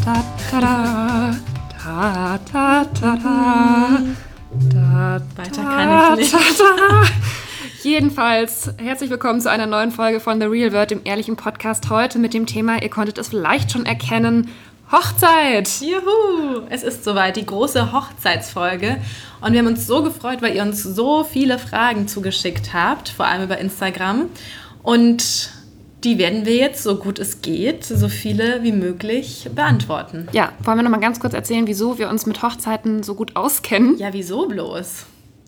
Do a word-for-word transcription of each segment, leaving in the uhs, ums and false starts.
ta, ta, da, ta, ta, ta, da, da, Weiter kann ich nicht. Ta, ta. Jedenfalls, herzlich willkommen zu einer neuen Folge von The Real World, dem ehrlichen Podcast. Heute mit dem Thema, ihr konntet es vielleicht schon erkennen, Hochzeit! Juhu! Es ist soweit, die große Hochzeitsfolge. Und wir haben uns so gefreut, weil ihr uns so viele Fragen zugeschickt habt, vor allem über Instagram. Und die werden wir jetzt, so gut es geht, so viele wie möglich beantworten. Ja, wollen wir noch mal ganz kurz erzählen, wieso wir uns mit Hochzeiten so gut auskennen? Ja, wieso bloß?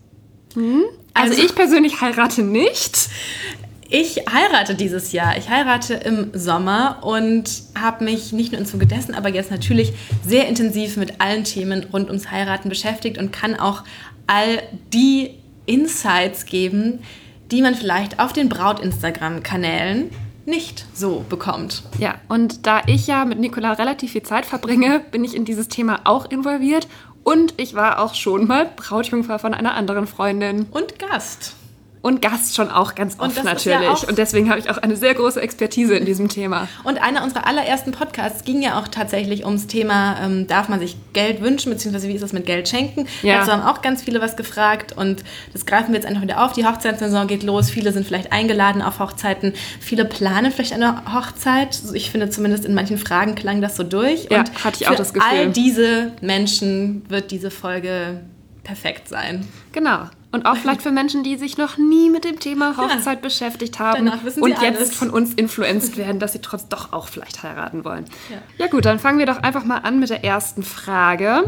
Hm? Also, also ich persönlich heirate nicht. Ich heirate dieses Jahr. Ich heirate im Sommer und habe mich nicht nur im Zuge dessen, aber jetzt natürlich sehr intensiv mit allen Themen rund ums Heiraten beschäftigt und kann auch all die Insights geben, die man vielleicht auf den Braut-Instagram-Kanälen nicht so bekommt. Ja, und da ich ja mit Nicola relativ viel Zeit verbringe, bin ich in dieses Thema auch involviert. Und ich war auch schon mal Brautjungfer von einer anderen Freundin. Und Gast. Und Gast schon auch ganz oft natürlich. Ja auch und deswegen habe ich auch eine sehr große Expertise in diesem Thema. Und einer unserer allerersten Podcasts ging ja auch tatsächlich ums Thema, ähm, darf man sich Geld wünschen, beziehungsweise wie ist das mit Geld schenken? Ja. Dazu haben auch ganz viele was gefragt und das greifen wir jetzt einfach wieder auf. Die Hochzeitssaison geht los, viele sind vielleicht eingeladen auf Hochzeiten, viele planen vielleicht eine Hochzeit. Ich finde zumindest in manchen Fragen klang das so durch. Ja, und hatte ich auch das Gefühl. Für all diese Menschen wird diese Folge perfekt sein. Genau. Und auch vielleicht für Menschen, die sich noch nie mit dem Thema Hochzeit ja. beschäftigt haben und jetzt alles. von uns influenced werden, dass sie trotzdem doch auch vielleicht heiraten wollen. Ja. ja gut, dann fangen wir doch einfach mal an mit der ersten Frage.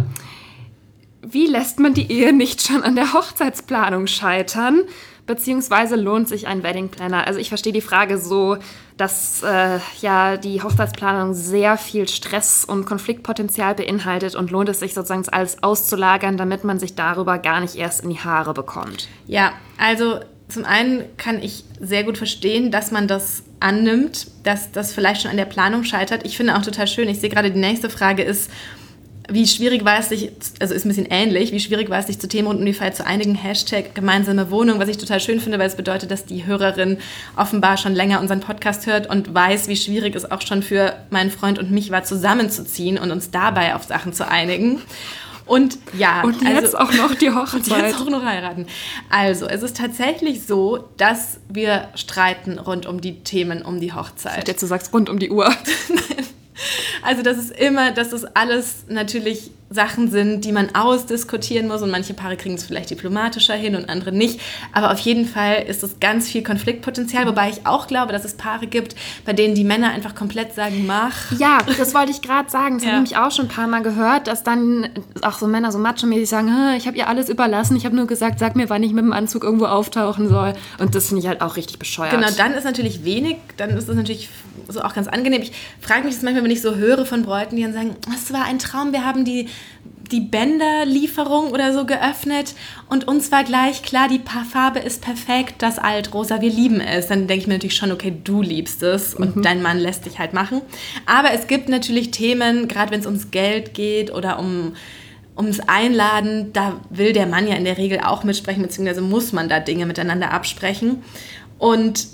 Wie lässt man die Ehe nicht schon an der Hochzeitsplanung scheitern? Beziehungsweise lohnt sich ein Wedding Planner? Also ich verstehe die Frage so, dass äh, ja die Hochzeitsplanung sehr viel Stress und Konfliktpotenzial beinhaltet und lohnt es sich sozusagen alles auszulagern, damit man sich darüber gar nicht erst in die Haare bekommt. Ja, also zum einen kann ich sehr gut verstehen, dass man das annimmt, dass das vielleicht schon an der Planung scheitert. Ich finde auch total schön, ich sehe gerade, die nächste Frage ist, wie schwierig war es sich, also ist ein bisschen ähnlich, wie schwierig war es sich zu Themen rund um die Feier zu einigen, Hashtag gemeinsame Wohnung, was ich total schön finde, weil es bedeutet, dass die Hörerin offenbar schon länger unseren Podcast hört und weiß, wie schwierig es auch schon für meinen Freund und mich war, zusammenzuziehen und uns dabei auf Sachen zu einigen. Und ja, und jetzt also, auch noch die Hochzeit. Und jetzt auch noch heiraten. Also, es ist tatsächlich so, dass wir streiten rund um die Themen um die Hochzeit. Ich dachte jetzt, du sagst rund um die Uhr. Nein. Also das ist immer, dass das alles natürlich Sachen sind, die man ausdiskutieren muss und manche Paare kriegen es vielleicht diplomatischer hin und andere nicht. Aber auf jeden Fall ist es ganz viel Konfliktpotenzial, wobei ich auch glaube, dass es Paare gibt, bei denen die Männer einfach komplett sagen, mach. Ja, das wollte ich gerade sagen. Das ja. habe ich auch schon ein paar Mal gehört, dass dann auch so Männer so macho-mäßig sagen, ich habe ihr alles überlassen, ich habe nur gesagt, sag mir, wann ich mit dem Anzug irgendwo auftauchen soll. Und das finde ich halt auch richtig bescheuert. Genau, dann ist natürlich wenig, dann ist es natürlich so auch ganz angenehm. Ich frage mich das manchmal, wenn ich so höre von Bräuten, die dann sagen, es war ein Traum, wir haben die die Bänderlieferung oder so geöffnet und uns war gleich klar, die Farbe ist perfekt, das Altrosa, wir lieben es. Dann denke ich mir natürlich schon, okay, du liebst es und mhm. dein Mann lässt dich halt machen. Aber es gibt natürlich Themen, gerade wenn es ums Geld geht oder um ums Einladen, da will der Mann ja in der Regel auch mitsprechen, beziehungsweise muss man da Dinge miteinander absprechen. Und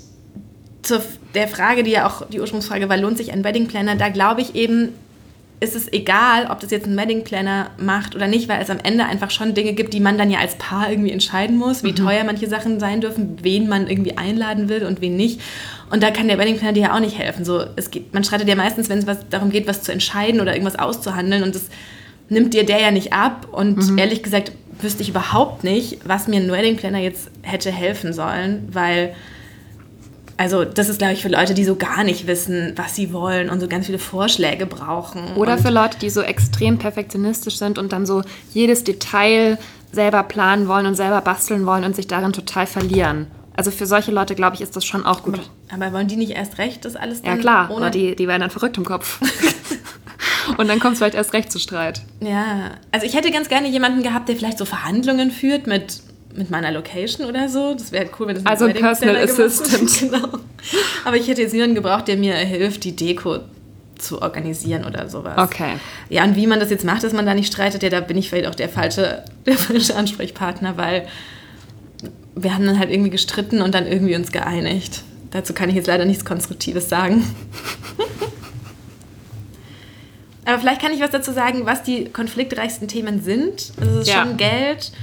zur der Frage, die ja auch die Ursprungsfrage war, lohnt sich ein Wedding Planner, da glaube ich eben, ist es egal, ob das jetzt ein Wedding Planner macht oder nicht, weil es am Ende einfach schon Dinge gibt, die man dann ja als Paar irgendwie entscheiden muss, wie mhm. teuer manche Sachen sein dürfen, wen man irgendwie einladen will und wen nicht. Und da kann der Wedding Planner dir ja auch nicht helfen. So, es geht, man streitet ja meistens, wenn es was darum geht, was zu entscheiden oder irgendwas auszuhandeln und das nimmt dir der ja nicht ab. Und mhm. ehrlich gesagt wüsste ich überhaupt nicht, was mir ein Wedding Planner jetzt hätte helfen sollen, weil also das ist, glaube ich, für Leute, die so gar nicht wissen, was sie wollen und so ganz viele Vorschläge brauchen. Oder für Leute, die so extrem perfektionistisch sind und dann so jedes Detail selber planen wollen und selber basteln wollen und sich darin total verlieren. Also für solche Leute, glaube ich, ist das schon auch gut. Aber, aber wollen die nicht erst recht, das alles dann ja, klar, ohne... aber die, die werden dann verrückt im Kopf. Und dann kommt es vielleicht erst recht zu Streit. Ja, also ich hätte ganz gerne jemanden gehabt, der vielleicht so Verhandlungen führt mit... mit meiner Location oder so. Das wäre cool, wenn das also ein Personal Assistant. Genau. Aber ich hätte jetzt niemanden gebraucht, der mir hilft, die Deko zu organisieren oder sowas. Okay. Ja, und wie man das jetzt macht, dass man da nicht streitet, ja, da bin ich vielleicht auch der falsche, der falsche Ansprechpartner, weil wir haben dann halt irgendwie gestritten und dann irgendwie uns geeinigt. Dazu kann ich jetzt leider nichts Konstruktives sagen. Aber vielleicht kann ich was dazu sagen, was die konfliktreichsten Themen sind. Also es ist ja. schon Geld,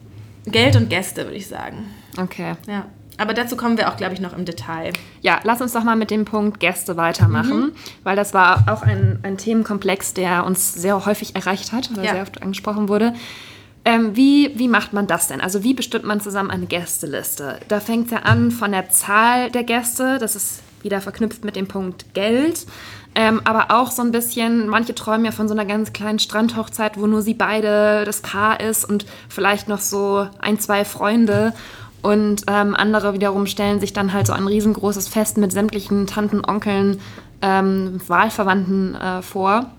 Geld und Gäste, würde ich sagen. Okay. Ja. Aber dazu kommen wir auch, glaube ich, noch im Detail. Ja, lass uns doch mal mit dem Punkt Gäste weitermachen, mhm. weil das war auch ein, ein Themenkomplex, der uns sehr häufig erreicht hat oder ja. sehr oft angesprochen wurde. Ähm, wie, wie macht man das denn? Also wie bestimmt man zusammen eine Gästeliste? Da fängt es ja an von der Zahl der Gäste, das ist wieder verknüpft mit dem Punkt Geld, ähm, aber auch so ein bisschen, manche träumen ja von so einer ganz kleinen Strandhochzeit, wo nur sie beide das Paar ist und vielleicht noch so ein, zwei Freunde. Und ähm, andere wiederum stellen sich dann halt so ein riesengroßes Fest mit sämtlichen Tanten, Onkeln, ähm, Wahlverwandten äh, vor.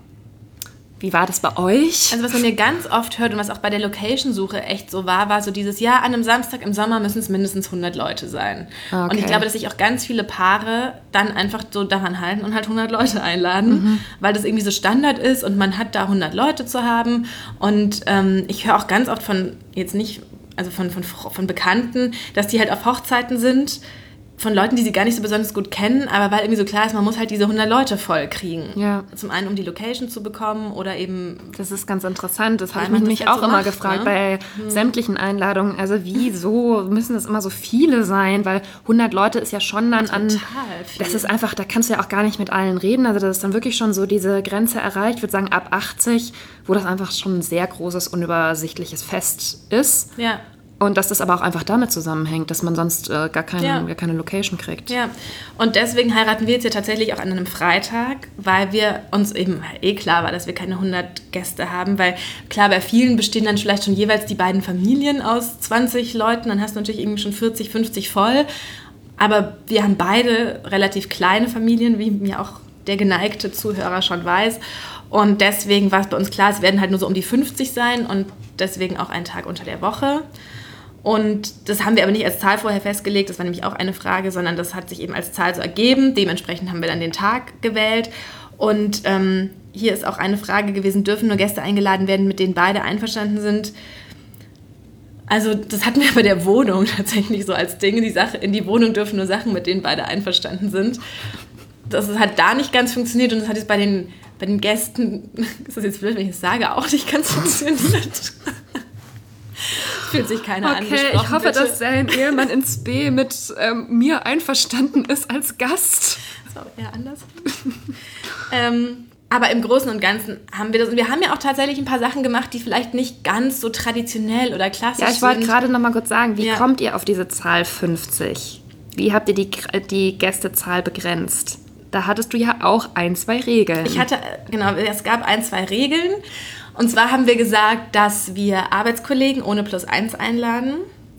Wie war das bei euch? Also was man mir ganz oft hört und was auch bei der Location-Suche echt so war, war so dieses, ja, an einem Samstag im Sommer müssen es mindestens hundert Leute sein. Okay. Und ich glaube, dass sich auch ganz viele Paare dann einfach so daran halten und halt hundert Leute einladen, mhm. weil das irgendwie so Standard ist und man hat da hundert Leute zu haben. Und ähm, ich höre auch ganz oft von, jetzt nicht... also von, von, von Bekannten, dass die halt auf Hochzeiten sind, von Leuten, die sie gar nicht so besonders gut kennen, aber weil irgendwie so klar ist, man muss halt diese hundert Leute voll kriegen. Ja. Zum einen, um die Location zu bekommen oder eben... Das ist ganz interessant, das habe ich mich nämlich auch so immer macht, gefragt, ne? bei hm. sämtlichen Einladungen, also wieso müssen das immer so viele sein, weil hundert Leute ist ja schon dann Total an... viel. Das ist einfach, da kannst du ja auch gar nicht mit allen reden, also das ist dann wirklich schon so diese Grenze erreicht, ich würde sagen ab achtzig, wo das einfach schon ein sehr großes, unübersichtliches Fest ist. Ja. Und dass das aber auch einfach damit zusammenhängt, dass man sonst äh, gar, keine, ja. gar keine Location kriegt. Ja, und deswegen heiraten wir jetzt ja tatsächlich auch an einem Freitag, weil wir uns eben eh klar war, dass wir keine hundert Gäste haben, weil klar, bei vielen bestehen dann vielleicht schon jeweils die beiden Familien aus zwanzig Leuten, dann hast du natürlich irgendwie schon vierzig, fünfzig voll, aber wir haben beide relativ kleine Familien, wie mir auch der geneigte Zuhörer schon weiß, und deswegen war es bei uns klar, es werden halt nur so um die fünfzig sein und deswegen auch ein Tag unter der Woche. Und das haben wir aber nicht als Zahl vorher festgelegt, das war nämlich auch eine Frage, sondern das hat sich eben als Zahl so ergeben. Dementsprechend haben wir dann den Tag gewählt. Und ähm, hier ist auch eine Frage gewesen, dürfen nur Gäste eingeladen werden, mit denen beide einverstanden sind? Also das hatten wir bei der Wohnung tatsächlich so als Ding. Die Sache, in die Wohnung dürfen nur Sachen, mit denen beide einverstanden sind. Das hat da nicht ganz funktioniert und das hat jetzt bei den, bei den Gästen, ist das jetzt blöd, wenn ich das sage, auch nicht ganz funktioniert. Fühlt sich keiner okay, angesprochen. Okay, ich hoffe, bitte. dass sein Ehemann ins B mit ähm, mir einverstanden ist als Gast. Das war eher anders. ähm, aber im Großen und Ganzen haben wir das. Und wir haben ja auch tatsächlich ein paar Sachen gemacht, die vielleicht nicht ganz so traditionell oder klassisch sind. Ja, ich wollte gerade noch mal kurz sagen, wie ja. kommt ihr auf diese Zahl fünfzig? Wie habt ihr die, die Gästezahl begrenzt? Da hattest du ja auch ein, zwei Regeln. Ich hatte, genau, es gab ein, zwei Regeln. Und zwar haben wir gesagt, dass wir Arbeitskollegen ohne Plus eins einladen,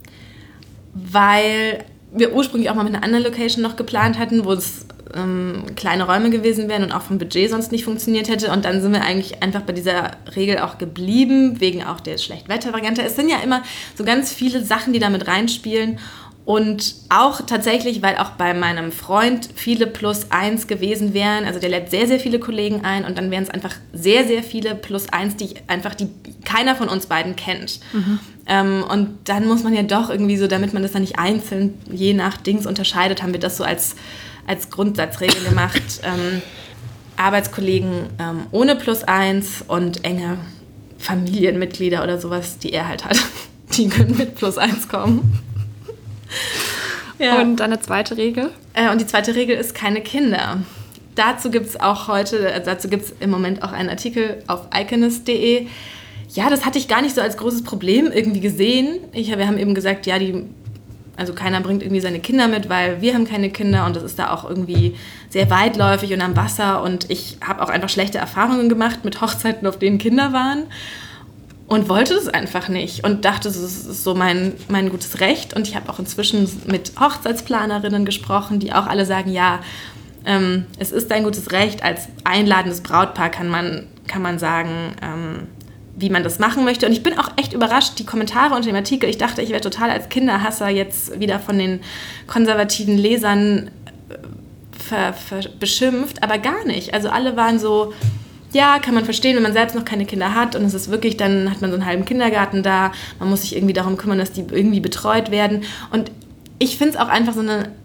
weil wir ursprünglich auch mal mit einer anderen Location noch geplant hatten, wo es ähm, kleine Räume gewesen wären und auch vom Budget sonst nicht funktioniert hätte. Und dann sind wir eigentlich einfach bei dieser Regel auch geblieben, wegen auch der Schlechtwettervariante. Es sind ja immer so ganz viele Sachen, die da mit reinspielen. Und auch tatsächlich, weil auch bei meinem Freund viele Plus eins gewesen wären, also der lädt sehr, sehr viele Kollegen ein und dann wären es einfach sehr, sehr viele Plus eins, die ich einfach die keiner von uns beiden kennt. Mhm. Ähm, und dann muss man ja doch irgendwie so, damit man das dann nicht einzeln je nach Dings unterscheidet, haben wir das so als, als Grundsatzregel gemacht. ähm, Arbeitskollegen ähm, ohne Plus eins und enge Familienmitglieder oder sowas, die er halt hat, die können mit Plus eins kommen. Ja. Und dann eine zweite Regel? Äh, und die zweite Regel ist keine Kinder. Dazu gibt es auch heute, also dazu gibt es im Moment auch einen Artikel auf iconist punkt de. Ja, das hatte ich gar nicht so als großes Problem irgendwie gesehen. Ich, wir haben eben gesagt, ja, die, also keiner bringt irgendwie seine Kinder mit, weil wir haben keine Kinder und das ist da auch irgendwie sehr weitläufig und am Wasser. Und ich habe auch einfach schlechte Erfahrungen gemacht mit Hochzeiten, auf denen Kinder waren. Und wollte das einfach nicht und dachte, das ist so mein, mein gutes Recht. Und ich habe auch inzwischen mit Hochzeitsplanerinnen gesprochen, die auch alle sagen, ja, ähm, es ist dein gutes Recht. Als einladendes Brautpaar kann man, kann man sagen, ähm, wie man das machen möchte. Und ich bin auch echt überrascht, die Kommentare unter dem Artikel. Ich dachte, ich wäre total als Kinderhasser jetzt wieder von den konservativen Lesern ver, ver, beschimpft, aber gar nicht. Also alle waren so... Ja, kann man verstehen, wenn man selbst noch keine Kinder hat und es ist wirklich, dann hat man so einen halben Kindergarten da, man muss sich irgendwie darum kümmern, dass die irgendwie betreut werden und ich finde es auch einfach so eine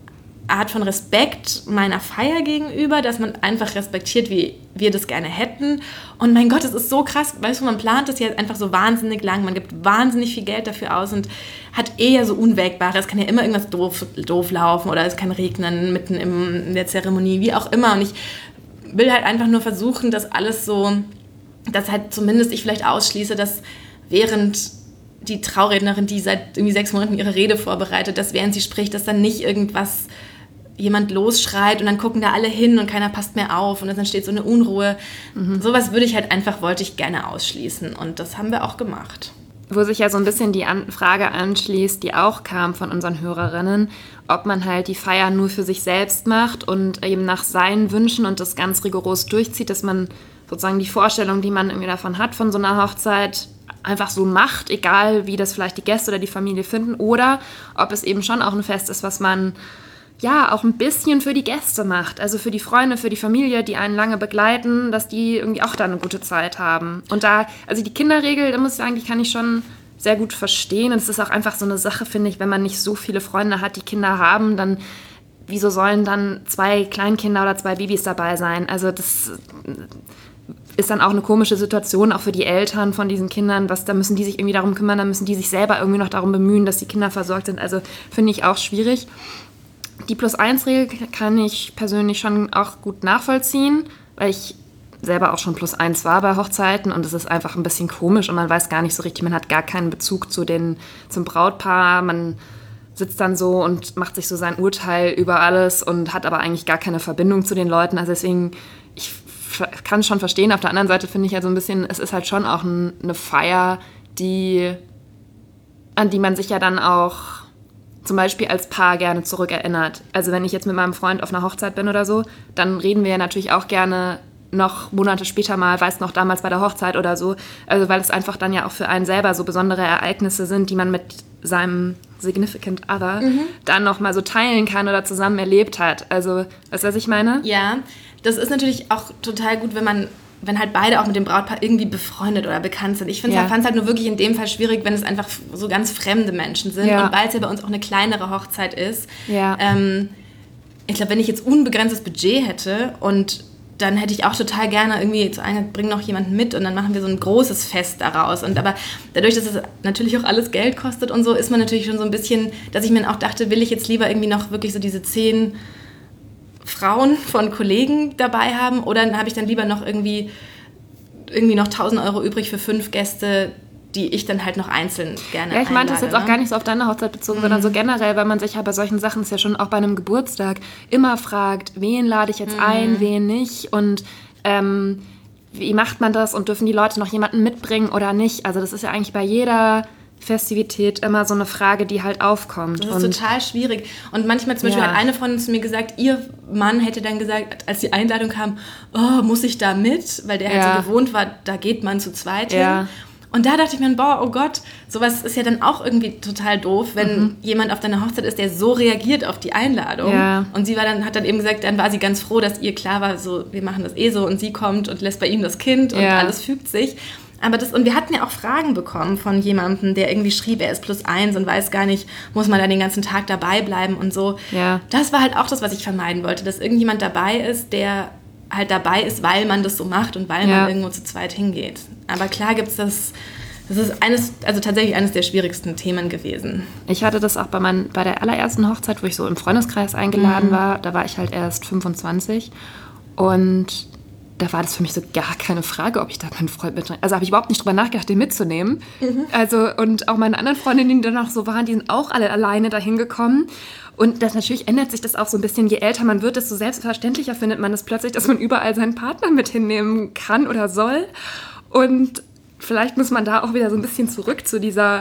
Art von Respekt meiner Feier gegenüber, dass man einfach respektiert, wie wir das gerne hätten. Und mein Gott, es ist so krass, weißt du, man plant das ja einfach so wahnsinnig lang, man gibt wahnsinnig viel Geld dafür aus und hat eher so Unwägbare. Es kann ja immer irgendwas doof, doof laufen oder es kann regnen mitten im, in der Zeremonie, wie auch immer. Und ich will halt einfach nur versuchen, dass alles so, dass halt zumindest ich vielleicht ausschließe, dass während die Traurednerin, die seit irgendwie sechs Monaten ihre Rede vorbereitet, dass während sie spricht, dass dann nicht irgendwas jemand losschreit und dann gucken da alle hin und keiner passt mehr auf und dann entsteht so eine Unruhe. Mhm. Sowas würde ich halt einfach, wollte ich gerne ausschließen und das haben wir auch gemacht. Wo sich ja so ein bisschen die An- Frage anschließt, die auch kam von unseren Hörerinnen, ob man halt die Feier nur für sich selbst macht und eben nach seinen Wünschen und das ganz rigoros durchzieht, dass man sozusagen die Vorstellung, die man irgendwie davon hat, von so einer Hochzeit einfach so macht, egal wie das vielleicht die Gäste oder die Familie finden, oder ob es eben schon auch ein Fest ist, was man ja auch ein bisschen für die Gäste macht, also für die Freunde, für die Familie, die einen lange begleiten, dass die irgendwie auch da eine gute Zeit haben. Und da, also die Kinderregel, da muss ich sagen, die kann ich schon sehr gut verstehen. Und es ist auch einfach so eine Sache, finde ich, wenn man nicht so viele Freunde hat, die Kinder haben, dann wieso sollen dann zwei Kleinkinder oder zwei Babys dabei sein? Also das ist dann auch eine komische Situation, auch für die Eltern von diesen Kindern. Was, da müssen die sich irgendwie darum kümmern, da müssen die sich selber irgendwie noch darum bemühen, dass die Kinder versorgt sind. Also finde ich auch schwierig. Die Plus-eins-Regel kann ich persönlich schon auch gut nachvollziehen, weil ich selber auch schon Plus eins war bei Hochzeiten und es ist einfach ein bisschen komisch und man weiß gar nicht so richtig, man hat gar keinen Bezug zu den, zum Brautpaar, man sitzt dann so und macht sich so sein Urteil über alles und hat aber eigentlich gar keine Verbindung zu den Leuten. Also deswegen, ich kann es schon verstehen. Auf der anderen Seite finde ich ja so ein bisschen, es ist halt schon auch ein, eine Feier, die, an die man sich ja dann auch zum Beispiel als Paar gerne zurückerinnert. Also wenn ich jetzt mit meinem Freund auf einer Hochzeit bin oder so, dann reden wir ja natürlich auch gerne noch Monate später mal, weiß noch damals bei der Hochzeit oder so. Also weil es einfach dann ja auch für einen selber so besondere Ereignisse sind, die man mit seinem Significant Other mhm. dann noch mal so teilen kann oder zusammen erlebt hat. Also, weißt du, was ich meine? Ja, das ist natürlich auch total gut, wenn man wenn halt beide auch mit dem Brautpaar irgendwie befreundet oder bekannt sind. Ich finde es ja. halt, halt nur wirklich in dem Fall schwierig, wenn es einfach so ganz fremde Menschen sind. Ja. Und weil es ja bei uns auch eine kleinere Hochzeit ist. Ja. Ähm, ich glaube, wenn ich jetzt unbegrenztes Budget hätte und dann hätte ich auch total gerne irgendwie zu einer, bring noch jemanden mit und dann machen wir so ein großes Fest daraus. Und aber dadurch, dass es natürlich auch alles Geld kostet und so, ist man natürlich schon so ein bisschen, dass ich mir auch dachte, will ich jetzt lieber irgendwie noch wirklich so diese zehn Frauen von Kollegen dabei haben oder dann habe ich dann lieber noch irgendwie, irgendwie noch tausend Euro übrig für fünf Gäste, die ich dann halt noch einzeln gerne Ja, ich meinte das jetzt ne? auch gar nicht so auf deine Hochzeit bezogen, mhm. sondern so generell, weil man sich ja bei solchen Sachen, ist ja schon auch bei einem Geburtstag, immer fragt, wen lade ich jetzt mhm. ein, wen nicht und ähm, wie macht man das und dürfen die Leute noch jemanden mitbringen oder nicht? Also das ist ja eigentlich bei jeder Festivität immer so eine Frage, die halt aufkommt. Das ist und total schwierig. Und manchmal zum Beispiel ja. hat eine Freundin zu mir gesagt, ihr Mann hätte dann gesagt, als die Einladung kam, oh, muss ich da mit? Weil der ja. halt so gewohnt war, da geht man zu zweit ja. hin. Und da dachte ich mir, boah, oh Gott, sowas ist ja dann auch irgendwie total doof, wenn mhm. jemand auf deiner Hochzeit ist, der so reagiert auf die Einladung. Ja. Und sie war dann, hat dann eben gesagt, dann war sie ganz froh, dass ihr klar war, so, wir machen das eh so und sie kommt und lässt bei ihm das Kind und ja. alles fügt sich. Aber das, und wir hatten ja auch Fragen bekommen von jemandem, der irgendwie schrieb, er ist plus eins und weiß gar nicht, muss man da den ganzen Tag dabei bleiben und so. Ja. Das war halt auch das, was ich vermeiden wollte, dass irgendjemand dabei ist, der halt dabei ist, weil man das so macht und weil ja. man irgendwo zu zweit hingeht. Aber klar gibt's das, das ist eines, also tatsächlich eines der schwierigsten Themen gewesen. Ich hatte das auch bei, mein, bei der allerersten Hochzeit, wo ich so im Freundeskreis eingeladen mhm. war, da war ich halt erst fünfundzwanzig und da war das für mich so gar keine Frage, ob ich da meinen Freund mitbringe. Also habe ich überhaupt nicht drüber nachgedacht, den mitzunehmen. Mhm. Also, und auch meine anderen Freundinnen, die dann auch so waren, die sind auch alle alleine dahin gekommen. Und das natürlich ändert sich das auch so ein bisschen, je älter man wird, desto selbstverständlicher findet man es plötzlich, dass man überall seinen Partner mit hinnehmen kann oder soll. Und vielleicht muss man da auch wieder so ein bisschen zurück zu dieser,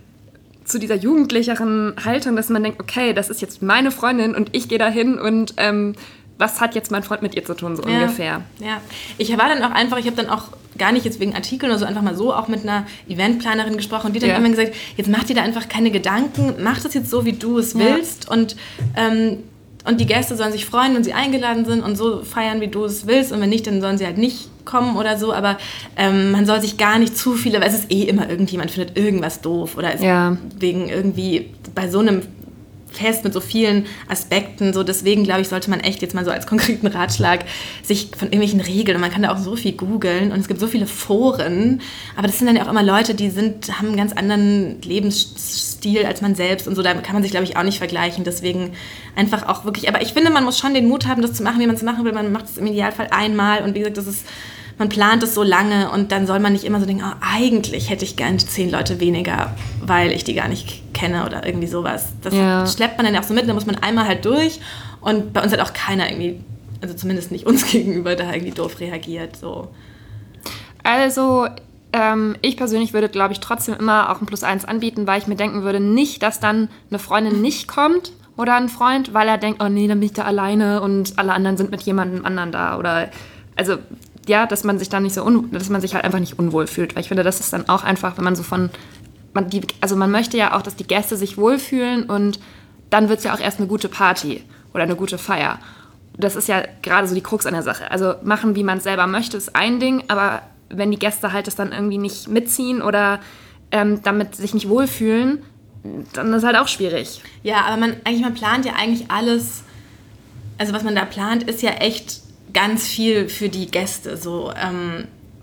zu dieser jugendlicheren Haltung, dass man denkt, okay, das ist jetzt meine Freundin und ich gehe da hin und ähm, was hat jetzt mein Freund mit ihr zu tun, so ja, ungefähr. Ja, ich war dann auch einfach, ich habe dann auch gar nicht jetzt wegen Artikeln oder so, einfach mal so auch mit einer Eventplanerin gesprochen und die hat dann ja. immer gesagt, jetzt mach dir da einfach keine Gedanken, mach das jetzt so, wie du es ja. willst und, ähm, und die Gäste sollen sich freuen, wenn sie eingeladen sind und so feiern, wie du es willst und wenn nicht, dann sollen sie halt nicht kommen oder so, aber ähm, man soll sich gar nicht zu viele, weil es ist eh immer irgendjemand findet irgendwas doof oder ist ja. wegen irgendwie bei so einem fest mit so vielen Aspekten. So deswegen, glaube ich, sollte man echt jetzt mal so als konkreten Ratschlag sich von irgendwelchen Regeln, und man kann da auch so viel googeln und es gibt so viele Foren, aber das sind dann ja auch immer Leute, die sind, haben einen ganz anderen Lebensstil als man selbst und so, da kann man sich, glaube ich, auch nicht vergleichen. Deswegen einfach auch wirklich, aber ich finde, man muss schon den Mut haben, das zu machen, wie man es machen will. Man macht es im Idealfall einmal und wie gesagt, das ist, man plant es so lange und dann soll man nicht immer so denken, oh, eigentlich hätte ich gerne zehn Leute weniger, weil ich die gar nicht kenne oder irgendwie sowas. Das ja. schleppt man dann auch so mit, dann muss man einmal halt durch und bei uns hat auch keiner irgendwie, also zumindest nicht uns gegenüber, da irgendwie doof reagiert. So. Also ähm, ich persönlich würde, glaube ich, trotzdem immer auch ein Plus eins anbieten, weil ich mir denken würde, nicht, dass dann eine Freundin nicht kommt oder ein Freund, weil er denkt, oh nee, dann bin ich da alleine und alle anderen sind mit jemandem anderen da oder, also ja, dass man sich dann nicht so, un- dass man sich halt einfach nicht unwohl fühlt, weil ich finde, das ist dann auch einfach, wenn man so von, man die, also man möchte ja auch, dass die Gäste sich wohlfühlen und dann wird es ja auch erst eine gute Party oder eine gute Feier. Das ist ja gerade so die Krux an der Sache. Also machen, wie man es selber möchte, ist ein Ding, aber wenn die Gäste halt das dann irgendwie nicht mitziehen oder ähm, damit sich nicht wohlfühlen, dann ist halt auch schwierig. Ja, aber man, eigentlich, man plant ja eigentlich alles, also was man da plant, ist ja echt ganz viel für die Gäste. So, ähm,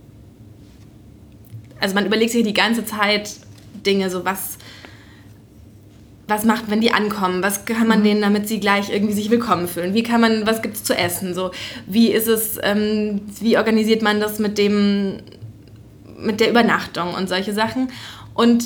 also man überlegt sich die ganze Zeit Dinge, so was, was macht, wenn die ankommen, was kann man denen, damit sie gleich irgendwie sich willkommen fühlen, wie kann man, was gibt es zu essen, so, wie ist es, ähm, wie organisiert man das mit dem, mit der Übernachtung und solche Sachen. Und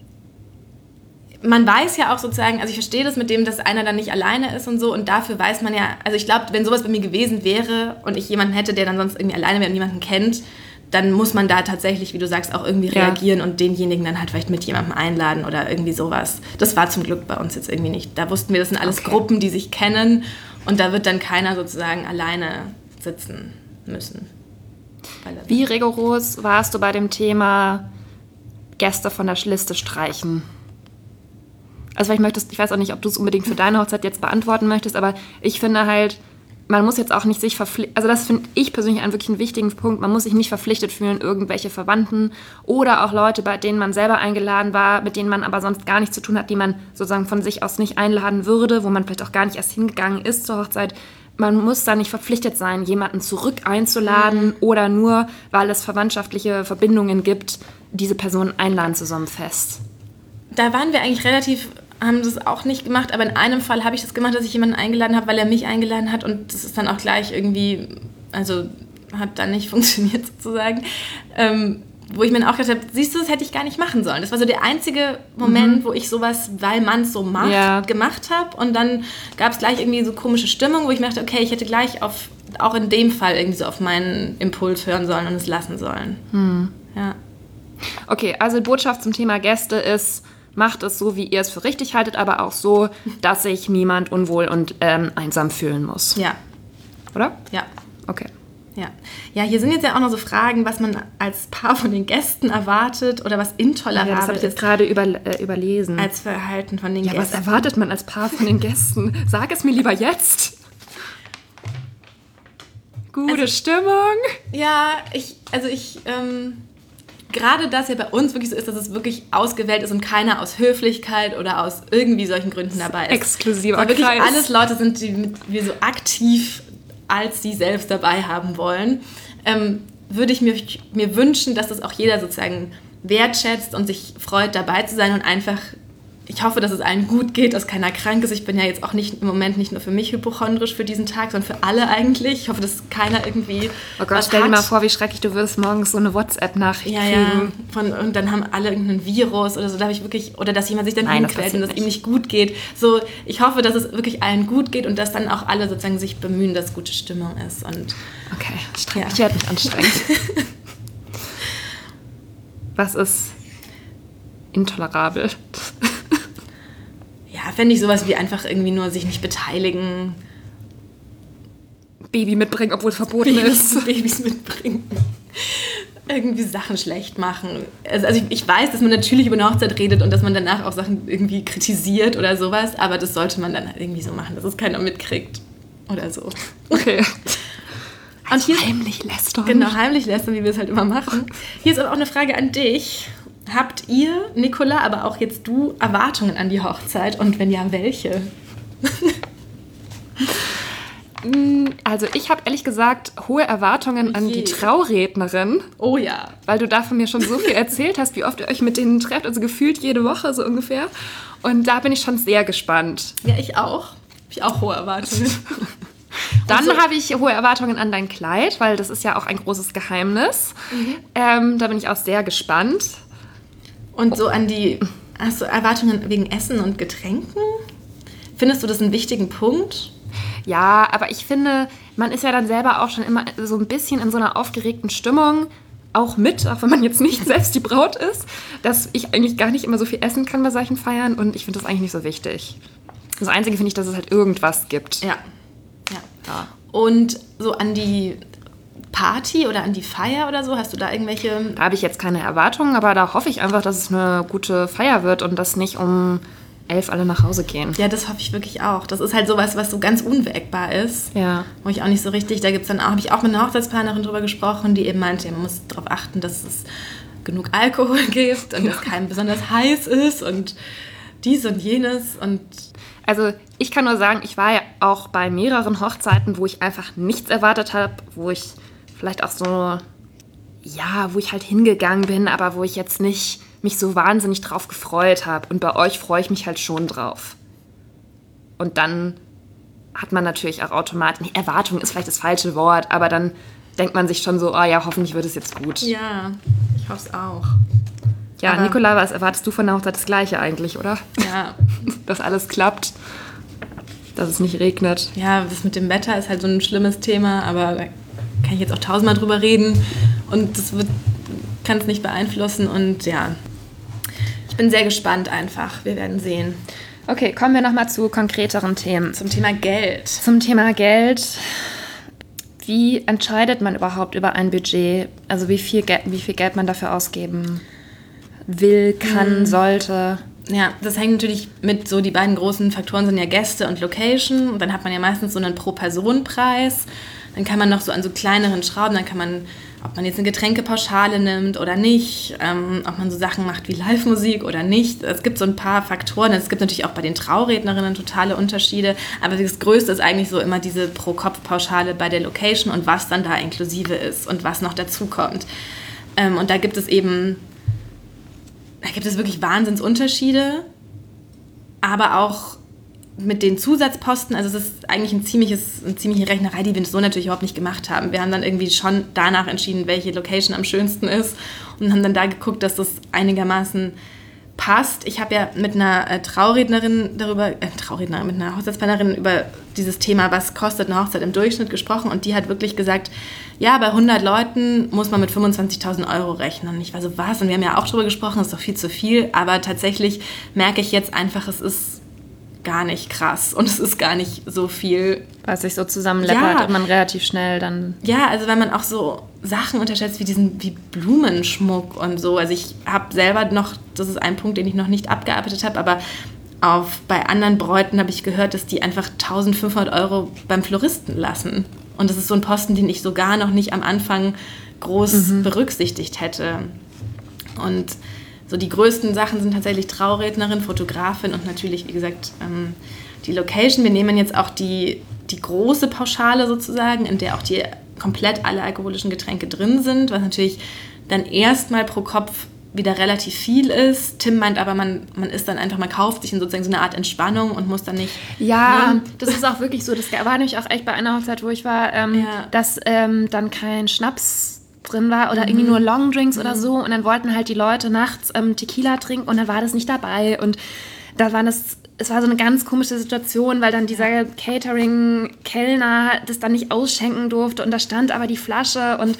man weiß ja auch sozusagen, also ich verstehe das mit dem, dass einer dann nicht alleine ist und so und dafür weiß man ja, also ich glaube, wenn sowas bei mir gewesen wäre und ich jemanden hätte, der dann sonst irgendwie alleine wäre und niemanden kennt, dann muss man da tatsächlich, wie du sagst, auch irgendwie ja. reagieren und denjenigen dann halt vielleicht mit jemandem einladen oder irgendwie sowas. Das war zum Glück bei uns jetzt irgendwie nicht. Da wussten wir, das sind alles okay. Gruppen, die sich kennen und da wird dann keiner sozusagen alleine sitzen müssen. Wie rigoros warst du bei dem Thema Gäste von der Liste streichen? Also ich möchte, ich weiß auch nicht, ob du es unbedingt für deine Hochzeit jetzt beantworten möchtest, aber ich finde halt, man muss jetzt auch nicht sich verpflichtet, also das finde ich persönlich einen wirklich einen wichtigen Punkt, man muss sich nicht verpflichtet fühlen, irgendwelche Verwandten oder auch Leute, bei denen man selber eingeladen war, mit denen man aber sonst gar nichts zu tun hat, die man sozusagen von sich aus nicht einladen würde, wo man vielleicht auch gar nicht erst hingegangen ist zur Hochzeit. Man muss da nicht verpflichtet sein, jemanden zurück einzuladen mhm. oder nur, weil es verwandtschaftliche Verbindungen gibt, diese Person einladen zu so einem Fest. Da waren wir eigentlich relativ, haben das auch nicht gemacht, aber in einem Fall habe ich das gemacht, dass ich jemanden eingeladen habe, weil er mich eingeladen hat und das ist dann auch gleich irgendwie, also hat dann nicht funktioniert sozusagen, ähm, wo ich mir dann auch gedacht habe, siehst du, das hätte ich gar nicht machen sollen. Das war so der einzige Moment, mhm. wo ich sowas, weil man es so macht, ja. gemacht habe und dann gab es gleich irgendwie so komische Stimmung, wo ich mir dachte, okay, ich hätte gleich auf, auch in dem Fall irgendwie so auf meinen Impuls hören sollen und es lassen sollen. Mhm. Ja. Okay, also die Botschaft zum Thema Gäste ist, macht es so, wie ihr es für richtig haltet, aber auch so, dass sich niemand unwohl und ähm, einsam fühlen muss. Ja. Oder? Ja. Okay. Ja. Ja, hier sind jetzt ja auch noch so Fragen, was man als Paar von den Gästen erwartet oder was intolerabel ja, das habe ich jetzt gerade über, äh, überlesen. Als Verhalten von den ja, Gästen. Ja, was erwartet man als Paar von den Gästen? Sag es mir lieber jetzt. Gute also, Stimmung. Ja, ich, also ich, ähm... gerade das ja bei uns wirklich so ist, dass es wirklich ausgewählt ist und keiner aus Höflichkeit oder aus irgendwie solchen Gründen dabei ist. Exklusiver Kreis. Wirklich Kreis. alles Leute sind, die wir so aktiv als sie selbst dabei haben wollen. Ähm, würde ich mir, mir wünschen, dass das auch jeder sozusagen wertschätzt und sich freut, dabei zu sein und einfach, ich hoffe, dass es allen gut geht, dass keiner krank ist. Ich bin ja jetzt auch nicht im Moment nicht nur für mich hypochondrisch für diesen Tag, sondern für alle eigentlich. Ich hoffe, dass keiner irgendwie oh Gott, stell dir mal vor, wie schrecklich du würdest morgens so eine WhatsApp-Nachricht ja, kriegen. Ja, von, und dann haben alle irgendein Virus oder so. Da habe ich wirklich, oder dass jemand sich dann hinquält und dass es ihm nicht gut geht. So, ich hoffe, dass es wirklich allen gut geht und dass dann auch alle sozusagen sich bemühen, dass gute Stimmung ist. Und okay, anstrengend. Ja. Ich werde mich anstrengend. Was ist intolerabel? Ja, fände ich sowas wie einfach irgendwie nur sich nicht beteiligen. Baby mitbringen, obwohl es verboten Babys, ist. Babys mitbringen. Irgendwie Sachen schlecht machen. Also, also ich, ich weiß, dass man natürlich über eine Hochzeit redet und dass man danach auch Sachen irgendwie kritisiert oder sowas, aber das sollte man dann halt irgendwie so machen, dass es keiner mitkriegt oder so. Okay. Und hier heimlich lästern. Genau, heimlich lästern, wie wir es halt immer machen. Hier ist aber auch eine Frage an dich. Habt ihr, Nicola, aber auch jetzt du, Erwartungen an die Hochzeit? Und wenn ja, welche? Also ich habe ehrlich gesagt hohe Erwartungen an die Traurednerin. Oh ja. Weil du davon mir schon so viel erzählt hast, wie oft ihr euch mit denen trefft, also gefühlt jede Woche so ungefähr. Und da bin ich schon sehr gespannt. Ja, ich auch. Habe ich auch hohe Erwartungen. Dann so habe ich hohe Erwartungen an dein Kleid, weil das ist ja auch ein großes Geheimnis. Mhm. Ähm, da bin ich auch sehr gespannt. Und so an die, hast du Erwartungen wegen Essen und Getränken? Findest du das einen wichtigen Punkt? Ja, aber ich finde, man ist ja dann selber auch schon immer so ein bisschen in so einer aufgeregten Stimmung, auch mit, auch wenn man jetzt nicht selbst die Braut ist, dass ich eigentlich gar nicht immer so viel essen kann bei solchen Feiern und ich finde das eigentlich nicht so wichtig. Das Einzige finde ich, dass es halt irgendwas gibt. Ja. ja. ja. Und so an die Party oder an die Feier oder so, hast du da irgendwelche... Da habe ich jetzt keine Erwartungen, aber da hoffe ich einfach, dass es eine gute Feier wird und dass nicht um elf alle nach Hause gehen. Ja, das hoffe ich wirklich auch. Das ist halt sowas, was so ganz unwägbar ist. Ja. Wo ich auch nicht so richtig, da gibt's dann auch, habe ich auch mit einer Hochzeitsplanerin drüber gesprochen, die eben meinte, man muss darauf achten, dass es genug Alkohol gibt und ja. dass keinem besonders heiß ist und dies und jenes und... Also ich kann nur sagen, ich war ja auch bei mehreren Hochzeiten, wo ich einfach nichts erwartet habe, wo ich vielleicht auch so, ja, wo ich halt hingegangen bin, aber wo ich jetzt nicht mich so wahnsinnig drauf gefreut habe. Und bei euch freue ich mich halt schon drauf. Und dann hat man natürlich auch automatisch, nee, Erwartung ist vielleicht das falsche Wort, aber dann denkt man sich schon so, oh ja, hoffentlich wird es jetzt gut. Ja, ich hoffe es auch. Ja, aber Nicola, was erwartest du von der Hochzeit? Das Gleiche eigentlich, oder? Ja. Dass alles klappt, dass es nicht regnet. Ja, das mit dem Wetter ist halt so ein schlimmes Thema, aber da kann ich jetzt auch tausendmal drüber reden und das wird, kann es nicht beeinflussen und ja, ich bin sehr gespannt einfach. Wir werden sehen. Okay, kommen wir nochmal zu konkreteren Themen. Zum Thema Geld. Zum Thema Geld. Wie entscheidet man überhaupt über ein Budget? Also wie viel, Ge- wie viel Geld man dafür ausgeben will, kann, mhm. sollte? Ja, das hängt natürlich mit so, die beiden großen Faktoren sind ja Gäste und Location. Und dann hat man ja meistens so einen Pro-Person-Preis. Dann kann man noch so an so kleineren Schrauben, dann kann man, ob man jetzt eine Getränkepauschale nimmt oder nicht, ähm, ob man so Sachen macht wie Live-Musik oder nicht. Es gibt so ein paar Faktoren. Es gibt natürlich auch bei den Traurednerinnen totale Unterschiede. Aber das Größte ist eigentlich so immer diese Pro-Kopf-Pauschale bei der Location und was dann da inklusive ist und was noch dazu kommt. Ähm, und da gibt es eben, da gibt es wirklich Wahnsinnsunterschiede, aber auch mit den Zusatzposten, also es ist eigentlich ein ziemliches, eine ziemliche Rechnerei, die wir so natürlich überhaupt nicht gemacht haben. Wir haben dann irgendwie schon danach entschieden, welche Location am schönsten ist und haben dann da geguckt, dass das einigermaßen passt. Ich habe ja mit einer äh, Traurednerin darüber, äh, Traurednerin, mit einer Hochzeitsplanerin über dieses Thema, was kostet eine Hochzeit im Durchschnitt gesprochen und die hat wirklich gesagt, ja, bei hundert Leuten muss man mit fünfundzwanzigtausend Euro rechnen. Und ich war so, was? Und wir haben ja auch darüber gesprochen, das ist doch viel zu viel, aber tatsächlich merke ich jetzt einfach, es ist gar nicht krass und es ist gar nicht so viel. Was sich so zusammenleppert ja. und man relativ schnell dann... Ja, also wenn man auch so Sachen unterschätzt wie diesen wie Blumenschmuck und so. Also ich habe selber noch, das ist ein Punkt, den ich noch nicht abgearbeitet habe, aber auf, bei anderen Bräuten habe ich gehört, dass die einfach eintausendfünfhundert Euro beim Floristen lassen. Und das ist so ein Posten, den ich sogar noch nicht am Anfang groß mhm. berücksichtigt hätte. Und so die größten Sachen sind tatsächlich Traurednerin, Fotografin und natürlich, wie gesagt, ähm, die Location. Wir nehmen jetzt auch die, die große Pauschale sozusagen, in der auch die komplett alle alkoholischen Getränke drin sind, was natürlich dann erstmal pro Kopf wieder relativ viel ist. Tim meint aber, man, man ist dann einfach, man kauft sich in sozusagen so eine Art Entspannung und muss dann nicht... Ja, ne? Das ist auch wirklich so. Das war nämlich auch echt bei einer Hochzeit, wo ich war, ähm, ja. dass ähm, dann kein Schnaps drin war oder mhm. irgendwie nur Longdrinks mhm. oder so und dann wollten halt die Leute nachts ähm, Tequila trinken und dann war das nicht dabei und da war das, es war so eine ganz komische Situation, weil dann dieser Catering-Kellner das dann nicht ausschenken durfte und da stand aber die Flasche und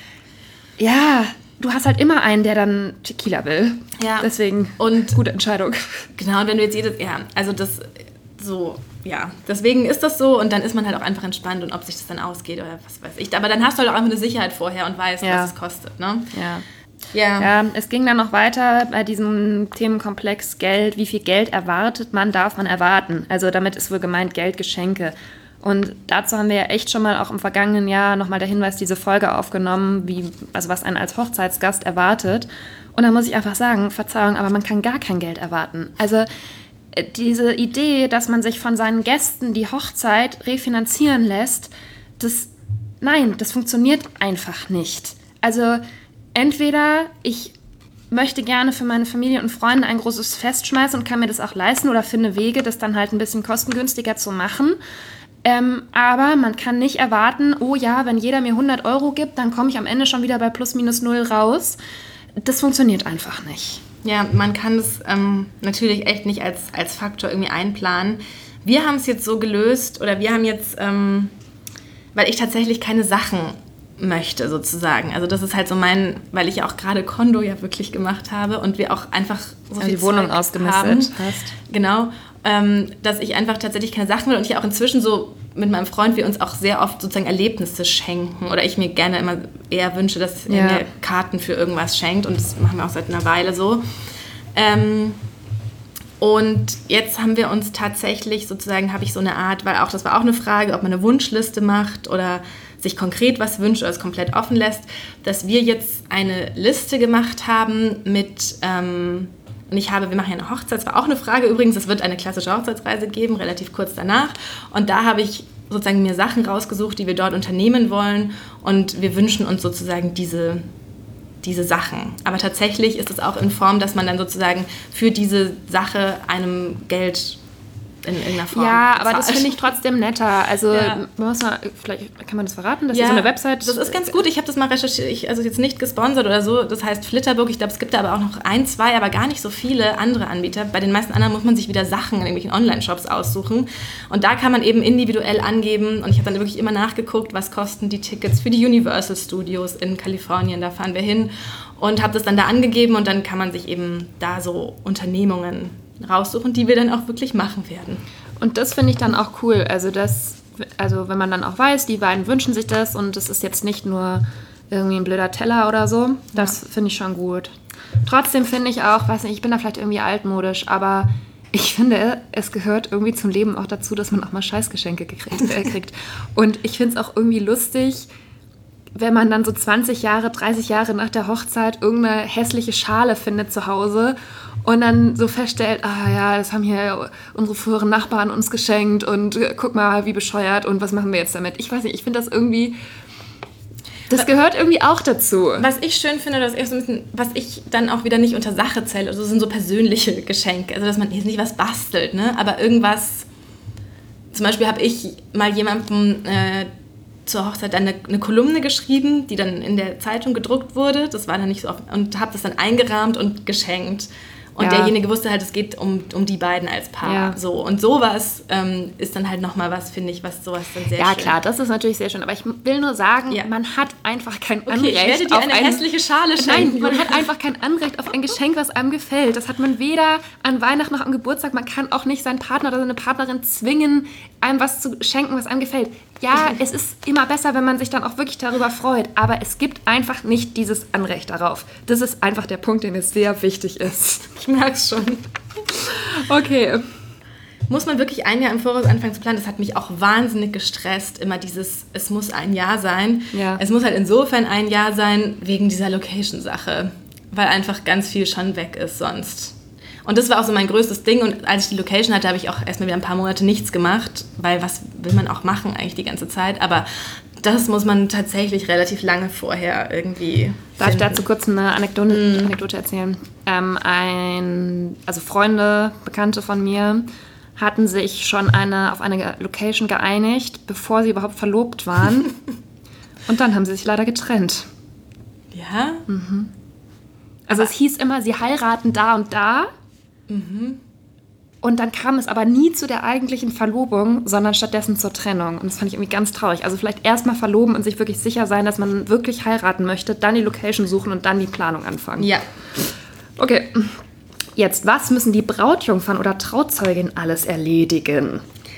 ja, du hast halt immer einen, der dann Tequila will. Ja. Deswegen, und gute Entscheidung. Genau, und wenn du jetzt jedes, ja, also das so, ja, deswegen ist das so und dann ist man halt auch einfach entspannt und ob sich das dann ausgeht oder was weiß ich. Aber dann hast du halt auch einfach eine Sicherheit vorher und weißt, ja. was es kostet, ne? Ja. Ja. ja, es ging dann noch weiter bei diesem Themenkomplex Geld. Wie viel Geld erwartet man, darf man erwarten? Also damit ist wohl gemeint Geldgeschenke. Und dazu haben wir ja echt schon mal auch im vergangenen Jahr nochmal der Hinweis, diese Folge aufgenommen, wie, also was einen als Hochzeitsgast erwartet. Und da muss ich einfach sagen, Verzeihung, aber man kann gar kein Geld erwarten. Also diese Idee, dass man sich von seinen Gästen die Hochzeit refinanzieren lässt, das, nein, das funktioniert einfach nicht. Also entweder ich möchte gerne für meine Familie und Freunde ein großes Fest schmeißen und kann mir das auch leisten oder finde Wege, das dann halt ein bisschen kostengünstiger zu machen. Ähm, aber man kann nicht erwarten, oh ja, wenn jeder mir hundert Euro gibt, dann komme ich am Ende schon wieder bei plus minus null raus. Das funktioniert einfach nicht. Ja, man kann es ähm, natürlich echt nicht als, als Faktor irgendwie einplanen. Wir haben es jetzt so gelöst, oder wir haben jetzt, ähm, weil ich tatsächlich keine Sachen möchte sozusagen. Also das ist halt so mein, weil ich ja auch gerade Kondo ja wirklich gemacht habe und wir auch einfach so also viel die Wohnung Zeug ausgemistet haben. hast. Genau, ähm, dass ich einfach tatsächlich keine Sachen will und ich auch inzwischen so mit meinem Freund, wir uns auch sehr oft sozusagen Erlebnisse schenken oder ich mir gerne immer eher wünsche, dass er ja. mir Karten für irgendwas schenkt und das machen wir auch seit einer Weile so. Ähm, und jetzt haben wir uns tatsächlich sozusagen, habe ich so eine Art, weil auch das war auch eine Frage, ob man eine Wunschliste macht oder sich konkret was wünscht oder es komplett offen lässt, dass wir jetzt eine Liste gemacht haben mit, ähm, und ich habe, wir machen ja eine Hochzeit, das war auch eine Frage übrigens, es wird eine klassische Hochzeitsreise geben, relativ kurz danach und da habe ich sozusagen mir Sachen rausgesucht, die wir dort unternehmen wollen und wir wünschen uns sozusagen diese, diese Sachen. Aber tatsächlich ist es auch in Form, dass man dann sozusagen für diese Sache einem Geld in irgendeiner Form Ja, aber bezahlt. das finde ich trotzdem netter. Also Ja. man muss mal, vielleicht kann man das verraten, dass Ja, ihr so eine Website... das ist ganz gut. Ich habe das mal recherchiert, ich, also jetzt nicht gesponsert oder so. Das heißt Flitterbook. Ich glaube, es gibt da aber auch noch ein, zwei, aber gar nicht so viele andere Anbieter. Bei den meisten anderen muss man sich wieder Sachen in irgendwelchen Online-Shops aussuchen. Und da kann man eben individuell angeben. Und ich habe dann wirklich immer nachgeguckt, was kosten die Tickets für die Universal Studios in Kalifornien. Da fahren wir hin und habe das dann da angegeben. Und dann kann man sich eben da so Unternehmungen raussuchen, die wir dann auch wirklich machen werden. Und das finde ich dann auch cool. Also, das, also wenn man dann auch weiß, die beiden wünschen sich das und es ist jetzt nicht nur irgendwie ein blöder Teller oder so, das ja. finde ich schon gut. Trotzdem finde ich auch, weiß nicht, ich bin da vielleicht irgendwie altmodisch, aber ich finde, es gehört irgendwie zum Leben auch dazu, dass man auch mal Scheißgeschenke gekriegt, äh, kriegt. Und ich finde es auch irgendwie lustig, wenn man dann so zwanzig Jahre, dreißig Jahre nach der Hochzeit irgendeine hässliche Schale findet zu Hause und dann so feststellt, ah ja, das haben hier unsere früheren Nachbarn uns geschenkt und guck mal, wie bescheuert und was machen wir jetzt damit? Ich weiß nicht, ich finde das irgendwie, das gehört irgendwie auch dazu. Was ich schön finde, das ist so ein bisschen, was ich dann auch wieder nicht unter Sache zähle, also sind so persönliche Geschenke, also dass man jetzt nicht was bastelt, ne, aber irgendwas, zum Beispiel habe ich mal jemandem äh, zur Hochzeit dann eine, eine Kolumne geschrieben, die dann in der Zeitung gedruckt wurde. Das war dann nicht so oft. Und habe das dann eingerahmt und geschenkt. Und ja. derjenige wusste halt, es geht um, um die beiden als Paar. Ja. So. Und sowas ähm, ist dann halt nochmal was, finde ich, was sowas dann sehr ja, schön. Ja, klar, das ist natürlich sehr schön. Aber ich will nur sagen, ja. man hat einfach kein okay, Anrecht ich werde dir auf eine ein, hässliche Schale schenken. Nein, man hat einfach kein Anrecht auf ein Geschenk, was einem gefällt. Das hat man weder an Weihnachten noch am Geburtstag. Man kann auch nicht seinen Partner oder seine Partnerin zwingen, einem was zu schenken, was einem gefällt. Ja, es ist immer besser, wenn man sich dann auch wirklich darüber freut. Aber es gibt einfach nicht dieses Anrecht darauf. Das ist einfach der Punkt, der mir sehr wichtig ist. Ich merke es schon. Okay. Muss man wirklich ein Jahr im Voraus anfangen zu planen? Das hat mich auch wahnsinnig gestresst. Immer dieses, es muss ein Jahr sein. Ja. Es muss halt insofern ein Jahr sein, wegen dieser Location-Sache. Weil einfach ganz viel schon weg ist sonst. Und das war auch so mein größtes Ding. Und als ich die Location hatte, habe ich auch erstmal wieder ein paar Monate nichts gemacht. Weil was will man auch machen eigentlich die ganze Zeit? Aber das muss man tatsächlich relativ lange vorher irgendwie Darf ich finden. dazu kurz eine Anekdote, mm. Anekdote erzählen? Ähm, ein, also Freunde, Bekannte von mir hatten sich schon eine, auf eine Location geeinigt, bevor sie überhaupt verlobt waren. Und dann haben sie sich leider getrennt. Ja? Mhm. Also es hieß immer, sie heiraten da und da. Mhm. Und dann kam es aber nie zu der eigentlichen Verlobung, sondern stattdessen zur Trennung. Und das fand ich irgendwie ganz traurig. Also vielleicht erstmal verloben und sich wirklich sicher sein, dass man wirklich heiraten möchte, dann die Location suchen und dann die Planung anfangen. Ja. Okay, jetzt, was müssen die Brautjungfern oder Trauzeugin alles erledigen?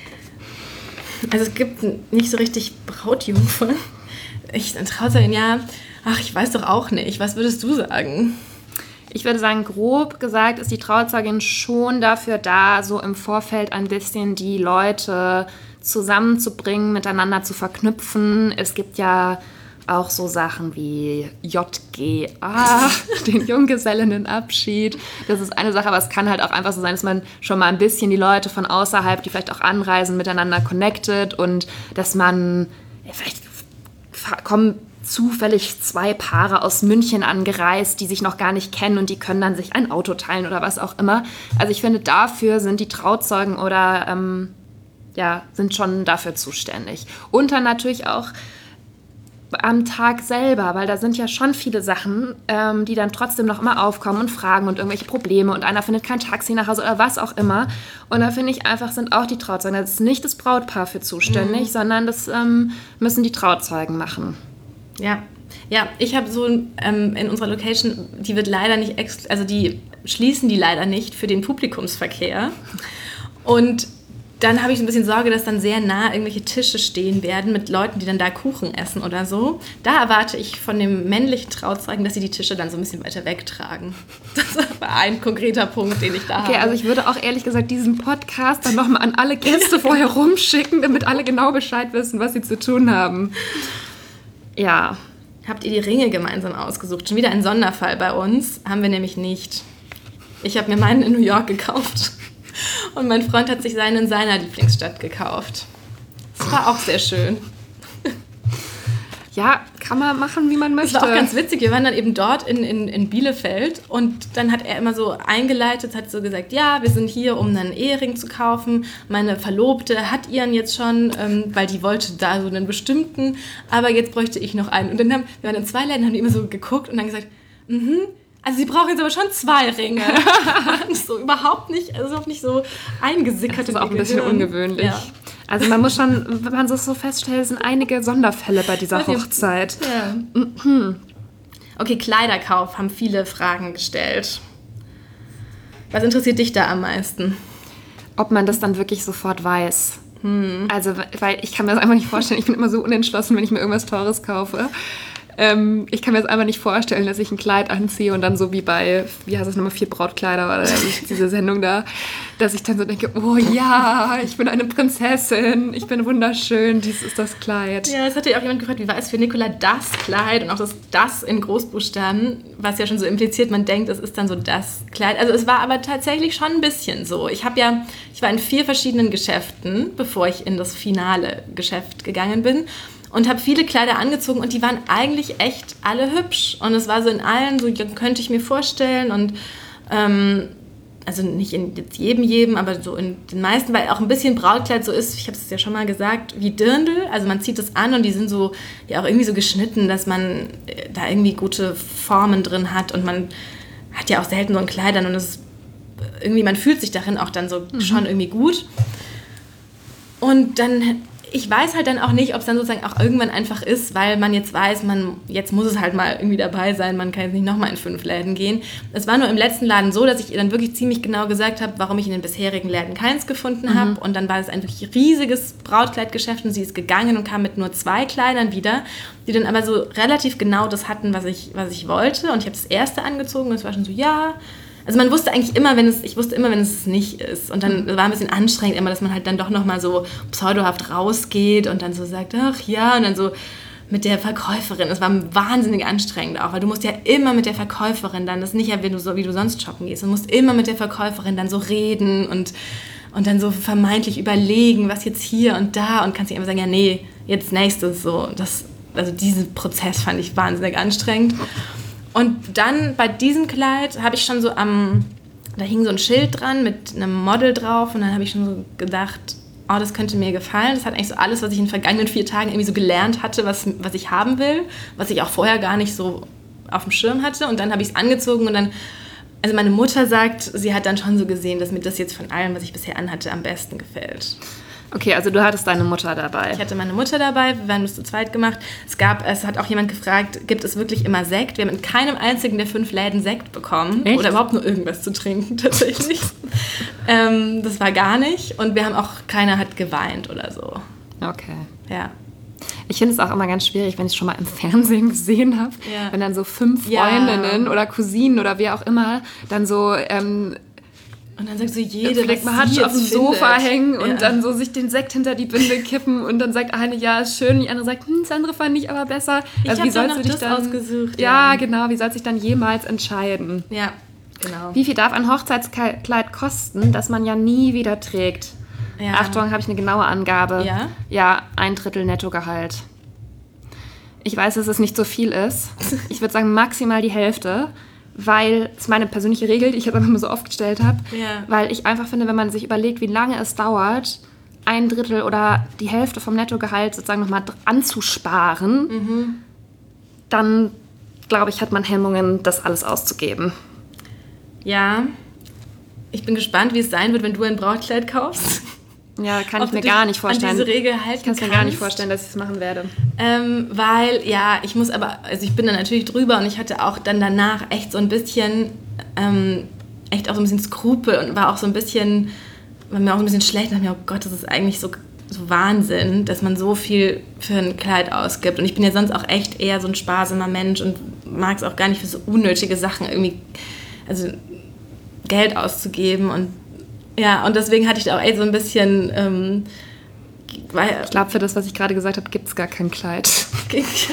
Also es gibt nicht so richtig Brautjungfern. Ich, eine Trauzeugin, ja, ach, ich weiß doch auch nicht. Was würdest du sagen? Ich würde sagen, grob gesagt ist die Trauzeugin schon dafür da, so im Vorfeld ein bisschen die Leute zusammenzubringen, miteinander zu verknüpfen. Es gibt ja auch so Sachen wie J G A, den Junggesellinnenabschied. Das ist eine Sache, aber es kann halt auch einfach so sein, dass man schon mal ein bisschen die Leute von außerhalb, die vielleicht auch anreisen, miteinander connectet und dass man, ja, vielleicht kommen zufällig zwei Paare aus München angereist, die sich noch gar nicht kennen und die können dann sich ein Auto teilen oder was auch immer. Also ich finde, dafür sind die Trauzeugen oder ähm, ja, sind schon dafür zuständig. Und dann natürlich auch am Tag selber, weil da sind ja schon viele Sachen, ähm, die dann trotzdem noch immer aufkommen und Fragen und irgendwelche Probleme und einer findet kein Taxi nach Hause oder was auch immer. Und da finde ich einfach, sind auch die Trauzeugen, das ist nicht das Brautpaar für zuständig, mhm. sondern das ähm, müssen die Trauzeugen machen. Ja, ja, ich habe so ähm, in unserer Location, die wird leider nicht, ex- also die schließen die leider nicht für den Publikumsverkehr. Und dann habe ich so ein bisschen Sorge, dass dann sehr nah irgendwelche Tische stehen werden mit Leuten, die dann da Kuchen essen oder so. Da erwarte ich von dem männlichen Trauzeugen, dass sie die Tische dann so ein bisschen weiter wegtragen. Das ist aber ein konkreter Punkt, den ich da habe. Okay, also ich würde auch ehrlich gesagt diesen Podcast dann nochmal an alle Gäste vorher rumschicken, damit alle genau Bescheid wissen, was sie zu tun haben. Ja. Habt ihr die Ringe gemeinsam ausgesucht? Schon wieder ein Sonderfall bei uns. Haben wir nämlich nicht. Ich habe mir meinen in New York gekauft. Und mein Freund hat sich seinen in seiner Lieblingsstadt gekauft. Das war auch sehr schön. Ja, kann man machen, wie man möchte. Das war auch ganz witzig. Wir waren dann eben dort in, in, in Bielefeld und dann hat er immer so eingeleitet, hat so gesagt, ja, wir sind hier, um einen Ehering zu kaufen. Meine Verlobte hat ihren jetzt schon, ähm, weil die wollte da so einen bestimmten, aber jetzt bräuchte ich noch einen. Und dann haben wir waren in zwei Läden, haben die immer so geguckt und dann gesagt, mhm, also sie brauchen jetzt aber schon zwei Ringe. So überhaupt nicht, also überhaupt nicht so eingesickert. Das ist auch ein bisschen ungewöhnlich. Ja. Also man muss schon, wenn man das so feststellt, sind einige Sonderfälle bei dieser Hochzeit. Ja. Mhm. Okay, Kleiderkauf haben viele Fragen gestellt. Was interessiert dich da am meisten? Ob man das dann wirklich sofort weiß. Hm. Also, weil ich kann mir das einfach nicht vorstellen. Ich bin immer so unentschlossen, wenn ich mir irgendwas Teures kaufe. Ähm, ich kann mir jetzt einfach nicht vorstellen, dass ich ein Kleid anziehe und dann so wie bei, wie heißt das nochmal, vier Brautkleider oder diese Sendung da, dass ich dann so denke, oh ja, ich bin eine Prinzessin, ich bin wunderschön, dies ist das Kleid. Ja, es hatte ja auch jemand gefragt, wie war es für Nicola das Kleid und auch das das in Großbuchstaben, was ja schon so impliziert, man denkt, es ist dann so das Kleid. Also es war aber tatsächlich schon ein bisschen so. Ich habe ja, ich war in vier verschiedenen Geschäften, bevor ich in das finale Geschäft gegangen bin. Und habe viele Kleider angezogen und die waren eigentlich echt alle hübsch. Und es war so in allen, so könnte ich mir vorstellen. Und ähm, also nicht in jetzt jedem, jedem, aber so in den meisten, weil auch ein bisschen Brautkleid so ist, ich habe es ja schon mal gesagt, wie Dirndl. Also man zieht das an und die sind so ja auch irgendwie so geschnitten, dass man da irgendwie gute Formen drin hat. Und man hat ja auch selten so ein Kleid an und es irgendwie, man fühlt sich darin auch dann so mhm. schon irgendwie gut. Und dann... Ich weiß halt dann auch nicht, ob es dann sozusagen auch irgendwann einfach ist, weil man jetzt weiß, man jetzt muss es halt mal irgendwie dabei sein, man kann jetzt nicht nochmal in fünf Läden gehen. Es war nur im letzten Laden so, dass ich ihr dann wirklich ziemlich genau gesagt habe, warum ich in den bisherigen Läden keins gefunden habe. Mhm. Und dann war es ein wirklich riesiges Brautkleidgeschäft und sie ist gegangen und kam mit nur zwei Kleidern wieder, die dann aber so relativ genau das hatten, was ich, was ich wollte. Und ich habe das erste angezogen und es war schon so, ja... Also man wusste eigentlich immer, wenn es, ich wusste immer, wenn es nicht ist. Und dann war ein bisschen anstrengend immer, dass man halt dann doch nochmal so pseudohaft rausgeht und dann so sagt, ach ja, und dann so mit der Verkäuferin. Es war wahnsinnig anstrengend auch, weil du musst ja immer mit der Verkäuferin dann, das ist nicht ja, wie du, so, wie du sonst shoppen gehst, du musst immer mit der Verkäuferin dann so reden und, und dann so vermeintlich überlegen, was jetzt hier und da und kannst nicht immer sagen, ja nee, jetzt nächstes so. Das, also diesen Prozess fand ich wahnsinnig anstrengend. Und dann bei diesem Kleid habe ich schon so am, da hing so ein Schild dran mit einem Model drauf und dann habe ich schon so gedacht, oh, das könnte mir gefallen. Das hat eigentlich so alles, was ich in den vergangenen vier Tagen irgendwie so gelernt hatte, was, was ich haben will, was ich auch vorher gar nicht so auf dem Schirm hatte. Und dann habe ich es angezogen und dann, also meine Mutter sagt, sie hat dann schon so gesehen, dass mir das jetzt von allem, was ich bisher anhatte, am besten gefällt. Okay, also du hattest deine Mutter dabei. Ich hatte meine Mutter dabei, wir haben das zu zweit gemacht. Es gab, es hat auch jemand gefragt, gibt es wirklich immer Sekt? Wir haben in keinem einzigen der fünf Läden Sekt bekommen. Echt? Oder überhaupt nur irgendwas zu trinken, tatsächlich. ähm, das war gar nicht. Und wir haben auch, keiner hat geweint oder so. Okay. Ja. Ich finde es auch immer ganz schwierig, wenn ich es schon mal im Fernsehen gesehen habe, ja. wenn dann so fünf Freundinnen ja. oder Cousinen oder wer auch immer dann so... Ähm, Und dann sagt so jede, vielleicht mal Hatsch auf dem Sofa hängen und ja. dann so sich den Sekt hinter die Binde kippen und dann sagt eine, ja, ist schön, die andere sagt, hm, das andere fand ich aber besser. Ich also, habe noch das dann, ausgesucht. Ja, ja, genau, wie soll sich dann jemals entscheiden? Ja, genau. Wie viel darf ein Hochzeitskleid kosten, das man ja nie wieder trägt? Ja. Achtung, habe ich eine genaue Angabe. Ja? Ja, ein Drittel Nettogehalt. Ich weiß, dass es nicht so viel ist. Ich würde sagen maximal die Hälfte, weil es meine persönliche Regel, die ich jetzt einfach mal so aufgestellt habe, ja. weil ich einfach finde, wenn man sich überlegt, wie lange es dauert, ein Drittel oder die Hälfte vom Nettogehalt sozusagen nochmal anzusparen, mhm. dann, glaube ich, hat man Hemmungen, das alles auszugeben. Ja, ich bin gespannt, wie es sein wird, wenn du ein Brautkleid kaufst. Ja, kann ich mir gar nicht vorstellen. An diese Regel halten ich kann es mir gar nicht vorstellen, dass ich es machen werde. Ähm, weil, ja, ich muss aber, also ich bin da natürlich drüber und ich hatte auch dann danach echt so ein bisschen, ähm, echt auch so ein bisschen Skrupel und war auch so ein bisschen, war mir auch ein bisschen schlecht. Und dachte mir, oh Gott, das ist eigentlich so, so Wahnsinn, dass man so viel für ein Kleid ausgibt. Und ich bin ja sonst auch echt eher so ein sparsamer Mensch und mag es auch gar nicht für so unnötige Sachen irgendwie, also Geld auszugeben und ja, und deswegen hatte ich da auch echt so ein bisschen... Ähm, weil, ich glaube, für das, was ich gerade gesagt habe, gibt es gar kein Kleid. vielleicht,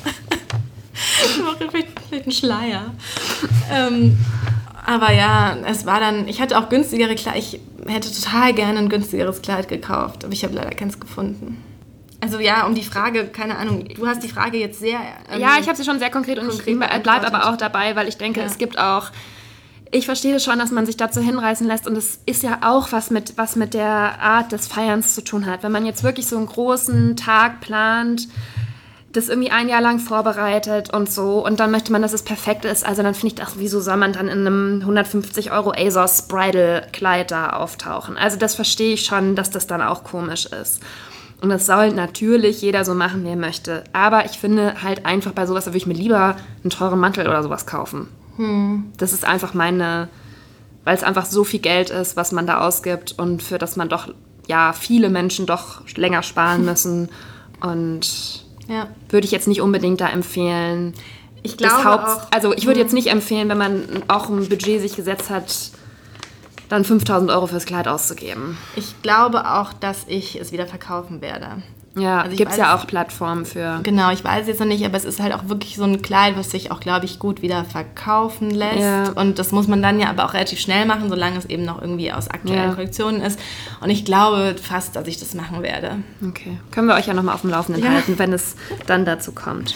vielleicht ein Schleier. ähm, aber ja, es war dann... Ich hatte auch günstigere Kleider. Ich hätte total gerne ein günstigeres Kleid gekauft, aber ich habe leider keins gefunden. Also ja, um die Frage, keine Ahnung, du hast die Frage jetzt sehr... Ähm, ja, ich habe sie schon sehr konkret, konkret und ich bleibe aber auch dabei, weil ich denke, ja. es gibt auch... Ich verstehe schon, dass man sich dazu hinreißen lässt und es ist ja auch was mit, was mit der Art des Feierns zu tun hat. Wenn man jetzt wirklich so einen großen Tag plant, das irgendwie ein Jahr lang vorbereitet und so und dann möchte man, dass es perfekt ist, also dann finde ich das, wieso soll man dann in einem hundertfünfzig Euro ASOS Bridal Kleid da auftauchen? Also das verstehe ich schon, dass das dann auch komisch ist. Und das soll natürlich jeder so machen, wie er möchte. Aber ich finde halt einfach bei sowas, da würde ich mir lieber einen teuren Mantel oder sowas kaufen. Hm. Das ist einfach meine, weil es einfach so viel Geld ist, was man da ausgibt und für das man doch, ja, viele Menschen doch länger sparen müssen und ja. würde ich jetzt nicht unbedingt da empfehlen. Ich glaube Haupt, auch, also ich würde jetzt nicht empfehlen, wenn man auch ein Budget sich gesetzt hat, dann fünftausend Euro fürs Kleid auszugeben. Ich glaube auch, dass ich es wieder verkaufen werde. Ja, also gibt es ja auch Plattformen für. Genau, ich weiß jetzt noch nicht, aber es ist halt auch wirklich so ein Kleid, was sich auch, glaube ich, gut wieder verkaufen lässt. Ja. Und das muss man dann ja aber auch relativ schnell machen, solange es eben noch irgendwie aus aktuellen ja. Kollektionen ist. Und ich glaube fast, dass ich das machen werde. Okay, können wir euch ja nochmal auf dem Laufenden ja. halten, wenn es dann dazu kommt.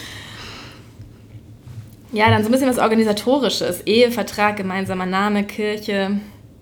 Ja, dann so ein bisschen was Organisatorisches. Ehevertrag, gemeinsamer Name, Kirche.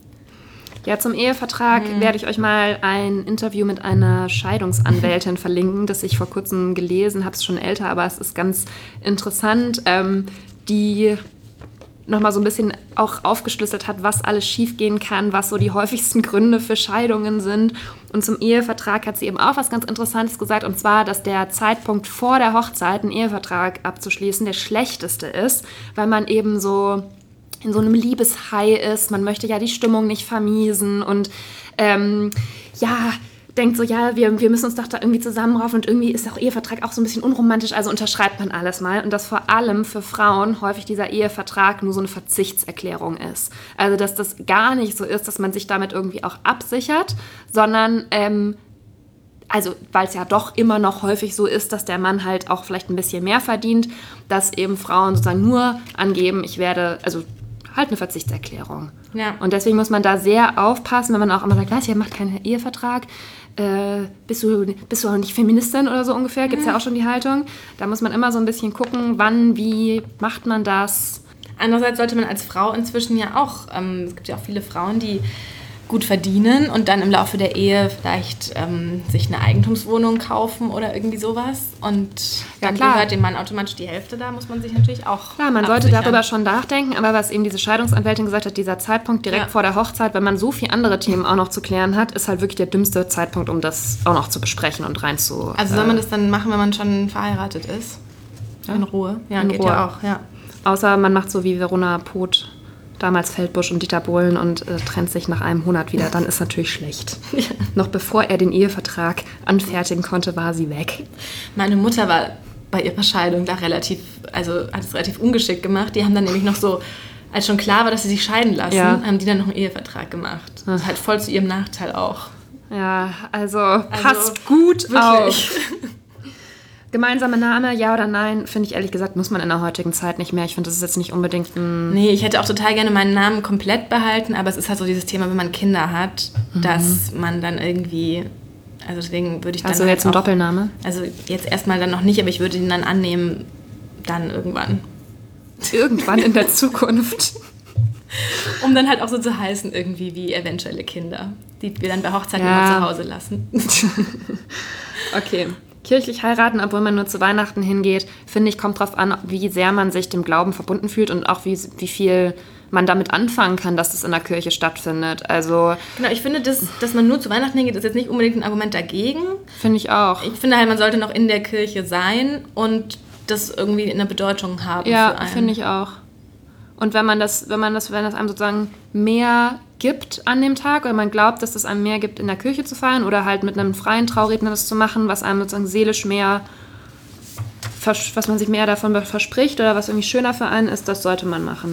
Ja, zum Ehevertrag hm. werde ich euch mal ein Interview mit einer Scheidungsanwältin verlinken, das ich vor kurzem gelesen habe. Es ist schon älter, aber es ist ganz interessant, ähm, die nochmal so ein bisschen auch aufgeschlüsselt hat, was alles schiefgehen kann, was so die häufigsten Gründe für Scheidungen sind. Und zum Ehevertrag hat sie eben auch was ganz Interessantes gesagt, und zwar, dass der Zeitpunkt vor der Hochzeit, einen Ehevertrag abzuschließen, der schlechteste ist, weil man eben so in so einem Liebeshai ist, man möchte ja die Stimmung nicht vermiesen und ähm, ja, denkt so, ja, wir, wir müssen uns doch da irgendwie zusammenraufen und irgendwie ist auch Ehevertrag auch so ein bisschen unromantisch, also unterschreibt man alles mal und dass vor allem für Frauen häufig dieser Ehevertrag nur so eine Verzichtserklärung ist. Also dass das gar nicht so ist, dass man sich damit irgendwie auch absichert, sondern ähm, also weil es ja doch immer noch häufig so ist, dass der Mann halt auch vielleicht ein bisschen mehr verdient, dass eben Frauen sozusagen nur angeben, ich werde, also halt eine Verzichtserklärung. Ja. Und deswegen muss man da sehr aufpassen, wenn man auch immer sagt, ja, macht keinen Ehevertrag, äh, bist du, bist du auch nicht Feministin oder so ungefähr, gibt es mhm. ja auch schon die Haltung. Da muss man immer so ein bisschen gucken, wann, wie macht man das. Andererseits sollte man als Frau inzwischen ja auch, ähm, es gibt ja auch viele Frauen, die gut verdienen und dann im Laufe der Ehe vielleicht ähm, sich eine Eigentumswohnung kaufen oder irgendwie sowas. Und dann ja, gehört dem Mann automatisch die Hälfte, da muss man sich natürlich auch Klar, man absichern. Sollte darüber schon nachdenken, aber was eben diese Scheidungsanwältin gesagt hat, dieser Zeitpunkt direkt ja. vor der Hochzeit, wenn man so viele andere Themen auch noch zu klären hat, ist halt wirklich der dümmste Zeitpunkt, um das auch noch zu besprechen und rein zu... Also soll man das dann machen, wenn man schon verheiratet ist? Ja. In Ruhe? Ja, In geht Ruhe. ja auch, ja. Außer man macht so wie Verona Poth, damals Feldbusch und Dieter Bohlen und äh, trennt sich nach einem Monat wieder, dann ist natürlich schlecht. Ja. Noch bevor er den Ehevertrag anfertigen konnte, war sie weg. Meine Mutter war bei ihrer Scheidung da relativ, also hat es relativ ungeschickt gemacht. Die haben dann nämlich noch so als schon klar war, dass sie sich scheiden lassen, ja. haben die dann noch einen Ehevertrag gemacht. Ach. Halt voll zu ihrem Nachteil auch. Ja, also, also passt gut wirklich. Auf. Gemeinsamer Name, ja oder nein, finde ich ehrlich gesagt, muss man in der heutigen Zeit nicht mehr. Ich finde, das ist jetzt nicht unbedingt ein... Nee, ich hätte auch total gerne meinen Namen komplett behalten, aber es ist halt so dieses Thema, wenn man Kinder hat, mhm. dass man dann irgendwie... Also deswegen würde ich dann... Also jetzt ein Doppelname? Also jetzt erstmal dann noch nicht, aber ich würde ihn dann annehmen, dann irgendwann. Irgendwann in der Zukunft. Um dann halt auch so zu heißen irgendwie wie eventuelle Kinder, die wir dann bei Hochzeiten ja. immer zu Hause lassen. Okay. Kirchlich heiraten, obwohl man nur zu Weihnachten hingeht, finde ich, kommt drauf an, wie sehr man sich dem Glauben verbunden fühlt und auch wie, wie viel man damit anfangen kann, dass es in der Kirche stattfindet. Also genau, ich finde, dass, dass man nur zu Weihnachten hingeht, ist jetzt nicht unbedingt ein Argument dagegen. Finde ich auch. Ich finde halt, man sollte noch in der Kirche sein und das irgendwie eine Bedeutung haben ja, für einen. Ja, finde ich auch. Und wenn man das, wenn man das, wenn das einem sozusagen mehr gibt an dem Tag oder man glaubt, dass es einem mehr gibt, in der Kirche zu feiern oder halt mit einem freien Trauredner das zu machen, was einem sozusagen seelisch mehr, was man sich mehr davon verspricht oder was irgendwie schöner für einen ist, das sollte man machen.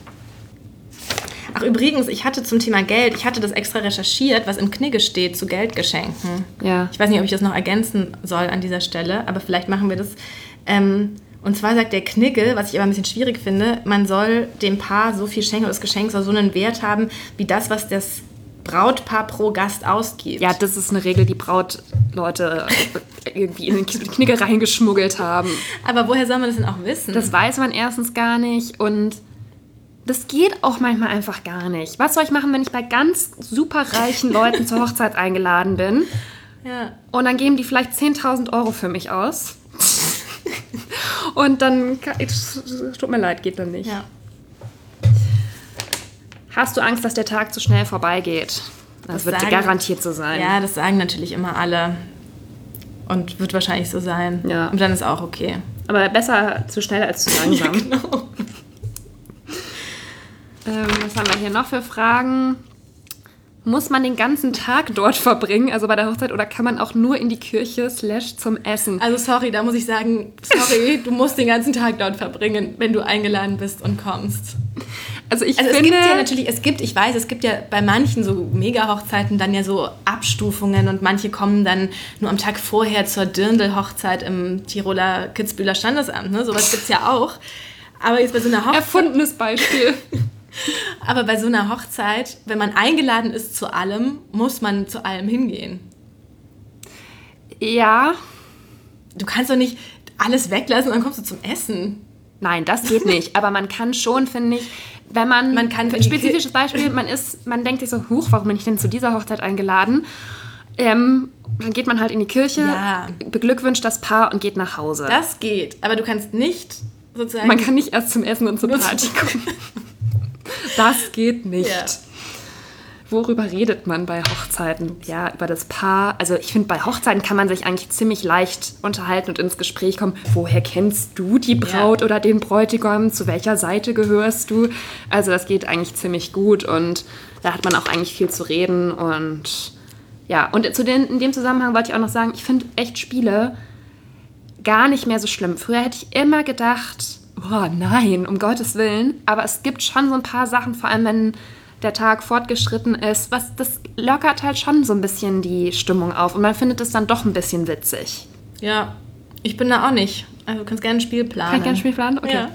Ach übrigens, ich hatte zum Thema Geld, ich hatte das extra recherchiert, was im Knigge steht zu Geldgeschenken. Ja. Ich weiß nicht, ob ich das noch ergänzen soll an dieser Stelle, aber vielleicht machen wir das. Ähm, Und zwar sagt der Knigge, was ich aber ein bisschen schwierig finde, man soll dem Paar so viel schenken, oder das Geschenk soll so einen Wert haben, wie das, was das Brautpaar pro Gast ausgibt. Ja, das ist eine Regel, die Brautleute irgendwie in den Knigge reingeschmuggelt haben. Aber woher soll man das denn auch wissen? Das weiß man erstens gar nicht und das geht auch manchmal einfach gar nicht. Was soll ich machen, wenn ich bei ganz super reichen Leuten zur Hochzeit eingeladen bin? Ja. Und dann geben die vielleicht zehntausend Euro für mich aus. Und dann, es tut mir leid, geht dann nicht. Ja. Hast du Angst, dass der Tag zu schnell vorbeigeht? Das, das wird sagen, garantiert so sein. Ja, das sagen natürlich immer alle. Und wird wahrscheinlich so sein. Ja. Und dann ist auch okay. Aber besser zu schnell als zu langsam. Ja, genau. ähm, was haben wir hier noch für Fragen? Muss man den ganzen Tag dort verbringen, also bei der Hochzeit, oder kann man auch nur in die Kirche slash zum Essen? Also sorry, da muss ich sagen, sorry, du musst den ganzen Tag dort verbringen, wenn du eingeladen bist und kommst. Also ich also finde... es gibt ja natürlich, es gibt, ich weiß, es gibt ja bei manchen so Mega-Hochzeiten dann ja so Abstufungen und manche kommen dann nur am Tag vorher zur Dirndl-Hochzeit im Tiroler Kitzbüheler Standesamt, ne? Sowas gibt's ja auch. Aber jetzt bei so einer Hochzeit... Erfundenes Beispiel. Aber bei so einer Hochzeit, wenn man eingeladen ist zu allem, muss man zu allem hingehen. Ja. Du kannst doch nicht alles weglassen und dann kommst du zum Essen. Nein, das geht nicht. Aber man kann schon, finde ich, wenn man... Man kann... Ein spezifisches Beispiel, man ist, man denkt sich so, huch, warum bin ich denn zu dieser Hochzeit eingeladen? Ähm, dann geht man halt in die Kirche, ja. beglückwünscht das Paar und geht nach Hause. Das geht, aber du kannst nicht sozusagen... Man kann nicht erst zum Essen und zur Party kommen. Das geht nicht. Ja. Worüber redet man bei Hochzeiten? Ja, über das Paar. Also ich finde, bei Hochzeiten kann man sich eigentlich ziemlich leicht unterhalten und ins Gespräch kommen. Woher kennst du die Braut ja. oder den Bräutigam? Zu welcher Seite gehörst du? Also das geht eigentlich ziemlich gut und da hat man auch eigentlich viel zu reden. Und ja, und zu den, in dem Zusammenhang wollte ich auch noch sagen, ich finde echt Spiele gar nicht mehr so schlimm. Früher hätte ich immer gedacht... Oh nein, um Gottes Willen. Aber es gibt schon so ein paar Sachen, vor allem wenn der Tag fortgeschritten ist, was das lockert halt schon so ein bisschen die Stimmung auf. Und man findet es dann doch ein bisschen witzig. Ja, ich bin da auch nicht. Also du kannst gerne ein Spiel planen. Kann ich gerne ein Spiel planen? Okay. Ja.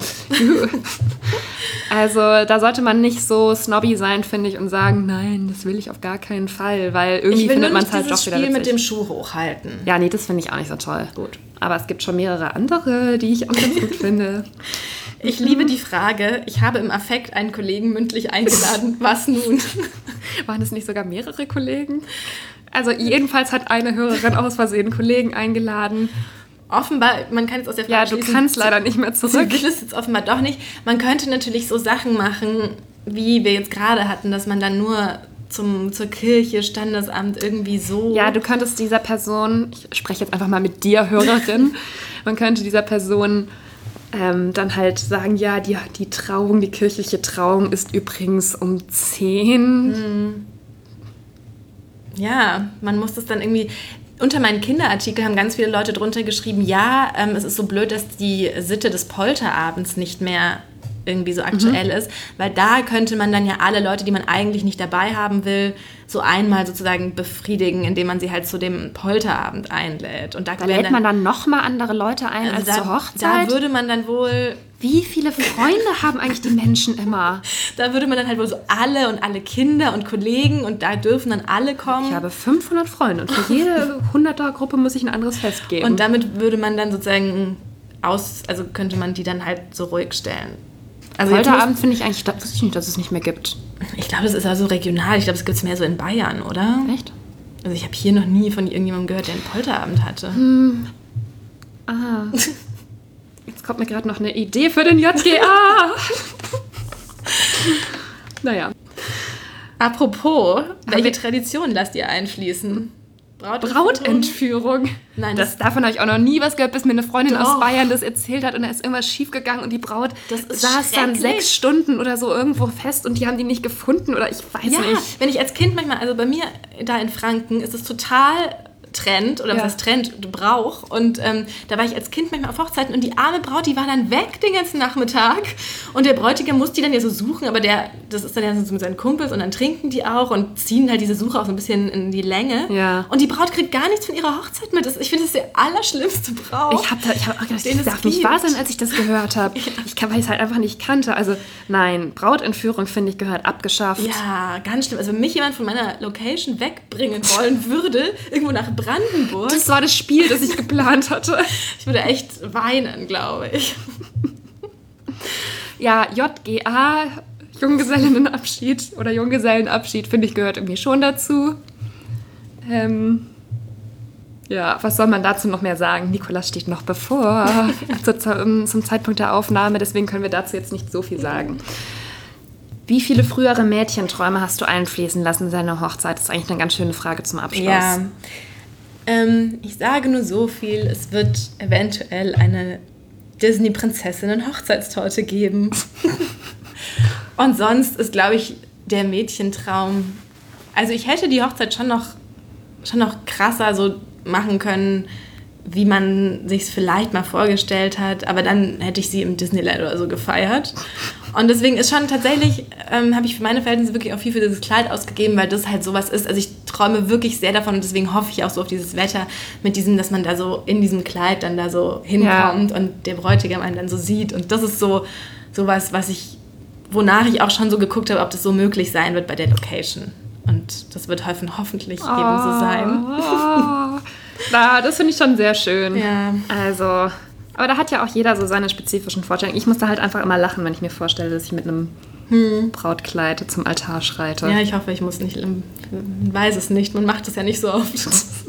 Also da sollte man nicht so snobby sein, finde ich, und sagen, nein, das will ich auf gar keinen Fall. Weil irgendwie findet man es halt doch wieder witzig. Ich will witzig. mit dem Schuh hochhalten. Ja, nee, das finde ich auch nicht so toll. Gut. Aber es gibt schon mehrere andere, die ich auch ganz gut finde. Ich liebe die Frage, ich habe im Affekt einen Kollegen mündlich eingeladen, was nun? Waren es nicht sogar mehrere Kollegen? Also jedenfalls hat eine Hörerin aus Versehen einen Kollegen eingeladen. Offenbar, man kann jetzt aus der Frage Ja, du kannst leider nicht mehr zurück. Das ist jetzt offenbar doch nicht. Man könnte natürlich so Sachen machen, wie wir jetzt gerade hatten, dass man dann nur zum, zur Kirche, Standesamt irgendwie so... Ja, du könntest dieser Person, ich spreche jetzt einfach mal mit dir, Hörerin, man könnte dieser Person ähm, dann halt sagen, ja, die, die Trauung, die kirchliche Trauung ist übrigens um zehn. Hm. Ja, man muss das dann irgendwie... Unter meinen Kinderartikel haben ganz viele Leute drunter geschrieben, ja, ähm, es ist so blöd, dass die Sitte des Polterabends nicht mehr irgendwie so aktuell mhm. ist, weil da könnte man dann ja alle Leute, die man eigentlich nicht dabei haben will, so einmal sozusagen befriedigen, indem man sie halt zu dem Polterabend einlädt. Und da, da lädt dann, man dann nochmal andere Leute ein also als da, zur Hochzeit? Da würde man dann wohl... Wie viele Freunde haben eigentlich die Menschen immer? Da würde man dann halt wohl so alle und alle Kinder und Kollegen und da dürfen dann alle kommen. Ich habe fünfhundert Freunde und für jede hunderter-Gruppe muss ich ein anderes Fest geben. Und damit würde man dann sozusagen aus, also könnte man die dann halt so ruhig stellen. Also Polterabend finde ich eigentlich, das wusste ich nicht, dass es nicht mehr gibt. Ich glaube, das ist also regional. Ich glaube, es gibt es mehr so in Bayern, oder? Echt? Also ich habe hier noch nie von irgendjemandem gehört, der einen Polterabend hatte. Hm. Ah. Jetzt kommt mir gerade noch eine Idee für den J G A. Naja. Apropos, welche Tradition lasst ihr einfließen? Brautentführung? Brautentführung. Nein, das, das davon habe ich auch noch nie was gehört, bis mir eine Freundin Doch. aus Bayern das erzählt hat und da ist irgendwas schiefgegangen und die Braut saß dann sechs Stunden oder so irgendwo fest und die haben die nicht gefunden oder ich weiß ja, nicht. Wenn ich als Kind manchmal, also bei mir da in Franken ist es total Trend, oder ja. was heißt Trend, Brauch. Und ähm, da war ich als Kind manchmal auf Hochzeiten und die arme Braut, die war dann weg den ganzen Nachmittag und der Bräutigam muss die dann ja so suchen, aber der, das ist dann ja so mit seinen Kumpels und dann trinken die auch und ziehen halt diese Suche auch so ein bisschen in die Länge. Ja. Und die Braut kriegt gar nichts von ihrer Hochzeit mit. Das, ich finde, das ist der allerschlimmste Brauch. Ich habe da, ich hab auch gedacht, das darf nicht wahr sein, als ich das gehört habe. Ja. Ich kann, weil ich es halt einfach nicht kannte. Also nein, Brautentführung, finde ich, gehört abgeschafft. Ja, ganz schlimm. Also wenn mich jemand von meiner Location wegbringen wollen würde, irgendwo nach Brandenburg. Das war das Spiel, das ich geplant hatte. Ich würde echt weinen, glaube ich. Ja, J G A, Junggesellinnenabschied oder Junggesellenabschied, finde ich, gehört irgendwie schon dazu. Ähm, ja, was soll man dazu noch mehr sagen? Nikolas steht noch bevor, zum, zum Zeitpunkt der Aufnahme, deswegen können wir dazu jetzt nicht so viel sagen. Wie viele frühere Mädchenträume hast du einfließen lassen in seiner Hochzeit? Das ist eigentlich eine ganz schöne Frage zum Abschluss. Ja. Ähm, ich sage nur so viel, es wird eventuell eine Disney-Prinzessinnen-Hochzeitstorte geben. Und sonst ist, glaube ich, der Mädchentraum... Also ich hätte die Hochzeit schon noch, schon noch krasser so machen können, wie man sich es vielleicht mal vorgestellt hat. Aber dann hätte ich sie im Disneyland oder so gefeiert. Und deswegen ist schon tatsächlich, ähm, habe ich für meine Verhältnisse wirklich auch viel für dieses Kleid ausgegeben, weil das halt sowas ist. Also ich träume wirklich sehr davon und deswegen hoffe ich auch so auf dieses Wetter mit diesem, dass man da so in diesem Kleid dann da so hinkommt ja. und der Bräutigam einen dann so sieht. Und das ist so sowas, was ich, wonach ich auch schon so geguckt habe, ob das so möglich sein wird bei der Location. Und das wird hoffentlich oh. ebenso sein. Oh. Na, das finde ich schon sehr schön. Ja. Also... Aber da hat ja auch jeder so seine spezifischen Vorstellungen. Ich muss da halt einfach immer lachen, wenn ich mir vorstelle, dass ich mit einem hm. Brautkleid zum Altar schreite. Ja, ich hoffe, ich muss nicht, man weiß es nicht, man macht es ja nicht so oft.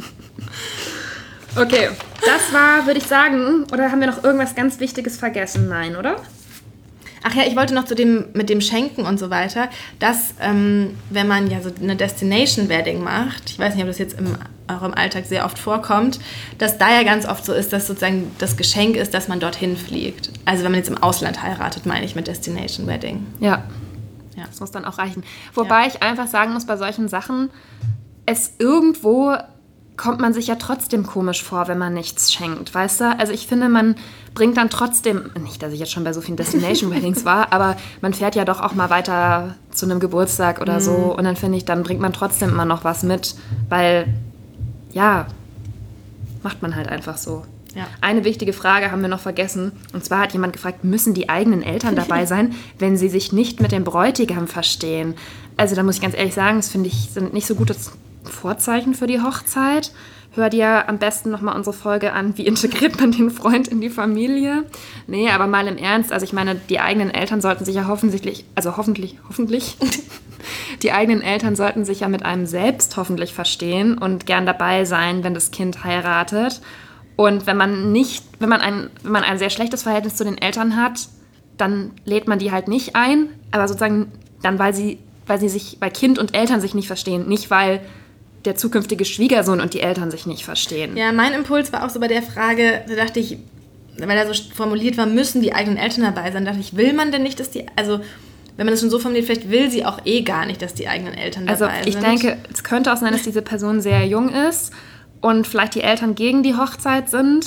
Okay, das war, würde ich sagen, oder haben wir noch irgendwas ganz Wichtiges vergessen? Nein, oder? Ach ja, ich wollte noch zu dem mit dem Schenken und so weiter, dass ähm, wenn man ja so eine Destination Wedding macht, ich weiß nicht, ob das jetzt im eurem Alltag sehr oft vorkommt, dass da ja ganz oft so ist, dass sozusagen das Geschenk ist, dass man dorthin fliegt. Also wenn man jetzt im Ausland heiratet, meine ich mit Destination Wedding. Ja, ja. Das muss dann auch reichen. Wobei ja. ich einfach sagen muss, bei solchen Sachen, es irgendwo kommt man sich ja trotzdem komisch vor, wenn man nichts schenkt, weißt du? Also ich finde, man bringt dann trotzdem, nicht, dass ich jetzt schon bei so vielen Destination Weddings war, aber man fährt ja doch auch mal weiter zu einem Geburtstag oder mm. so und dann finde ich, dann bringt man trotzdem immer noch was mit, weil, ja, macht man halt einfach so. Ja. Eine wichtige Frage haben wir noch vergessen, und zwar hat jemand gefragt, müssen die eigenen Eltern dabei sein, wenn sie sich nicht mit dem Bräutigam verstehen? Also da muss ich ganz ehrlich sagen, das finde ich, sind nicht so gutes Vorzeichen für die Hochzeit. Hör dir am besten nochmal unsere Folge an, wie integriert man den Freund in die Familie. Nee, aber mal im Ernst, also ich meine, die eigenen Eltern sollten sich ja hoffentlich, also hoffentlich, hoffentlich, die eigenen Eltern sollten sich ja mit einem selbst hoffentlich verstehen und gern dabei sein, wenn das Kind heiratet. Und wenn man nicht, wenn man ein, wenn man ein sehr schlechtes Verhältnis zu den Eltern hat, dann lädt man die halt nicht ein, aber sozusagen dann, weil sie, weil sie sich, weil Kind und Eltern sich nicht verstehen, nicht weil der zukünftige Schwiegersohn und die Eltern sich nicht verstehen. Ja, mein Impuls war auch so bei der Frage, da dachte ich, weil da so formuliert war, müssen die eigenen Eltern dabei sein, dachte ich, will man denn nicht, dass die, also wenn man das schon so formuliert, vielleicht will sie auch eh gar nicht, dass die eigenen Eltern dabei sind. Also ich denke, es könnte auch sein, dass diese Person sehr jung ist und vielleicht die Eltern gegen die Hochzeit sind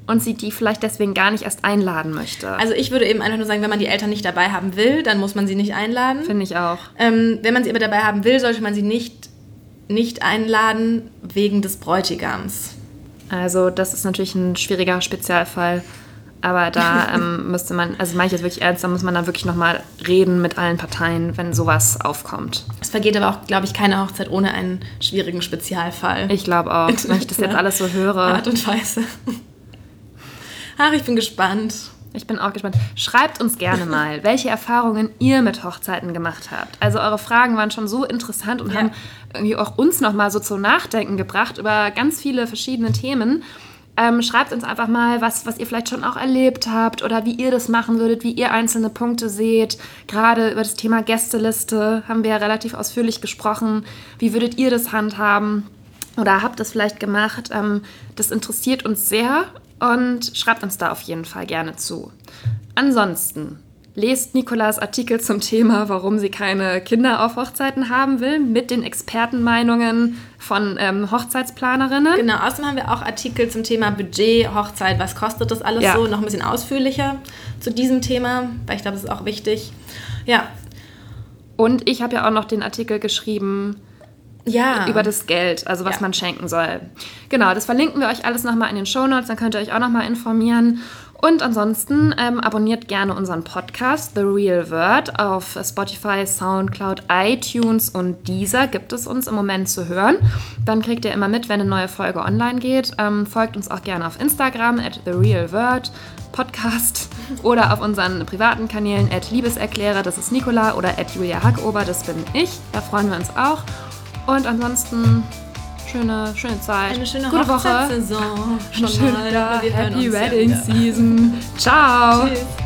und sie die vielleicht deswegen gar nicht erst einladen möchte. Also ich würde eben einfach nur sagen, wenn man die Eltern nicht dabei haben will, dann muss man sie nicht einladen. Finde ich auch. Ähm, wenn man sie aber dabei haben will, sollte man sie nicht, nicht einladen wegen des Bräutigams. Also das ist natürlich ein schwieriger Spezialfall. Aber da ähm, müsste man, also meine ich jetzt wirklich ernst, da muss man dann wirklich nochmal reden mit allen Parteien, wenn sowas aufkommt. Es vergeht aber auch, glaube ich, keine Hochzeit ohne einen schwierigen Spezialfall. Ich glaube auch, wenn ich das jetzt alles so höre. Art und Weise. Ach, ich bin gespannt. Ich bin auch gespannt. Schreibt uns gerne mal, welche Erfahrungen ihr mit Hochzeiten gemacht habt. Also eure Fragen waren schon so interessant und ja. haben irgendwie auch uns nochmal so zum Nachdenken gebracht über ganz viele verschiedene Themen. Ähm, schreibt uns einfach mal, was, was ihr vielleicht schon auch erlebt habt oder wie ihr das machen würdet, wie ihr einzelne Punkte seht. Gerade über das Thema Gästeliste haben wir ja relativ ausführlich gesprochen. Wie würdet ihr das handhaben oder habt es vielleicht gemacht? Ähm, das interessiert uns sehr und schreibt uns da auf jeden Fall gerne zu. Ansonsten lest Nicolas Artikel zum Thema, warum sie keine Kinder auf Hochzeiten haben will, mit den Expertenmeinungen von ähm, Hochzeitsplanerinnen. Genau, außerdem haben wir auch Artikel zum Thema Budget, Hochzeit, was kostet das alles ja. so, noch ein bisschen ausführlicher zu diesem Thema, weil ich glaube, das ist auch wichtig. Ja. Und ich habe ja auch noch den Artikel geschrieben ja. über das Geld, also was ja. man schenken soll. Genau, das verlinken wir euch alles nochmal in den Shownotes, dann könnt ihr euch auch nochmal informieren. Und ansonsten ähm, abonniert gerne unseren Podcast The Real Word auf Spotify, Soundcloud, iTunes und Deezer gibt es uns im Moment zu hören. Dann kriegt ihr immer mit, wenn eine neue Folge online geht. Ähm, folgt uns auch gerne auf Instagram at The Real Word Podcast oder auf unseren privaten Kanälen at Liebeserklärer, das ist Nicola, oder at Julia Hackober, das bin ich. Da freuen wir uns auch. Und ansonsten schöne, schöne Zeit. Eine schöne gute Hochzeitssaison. Woche. Schon schöne, ja, Happy Wedding Season. Ciao. Tschüss.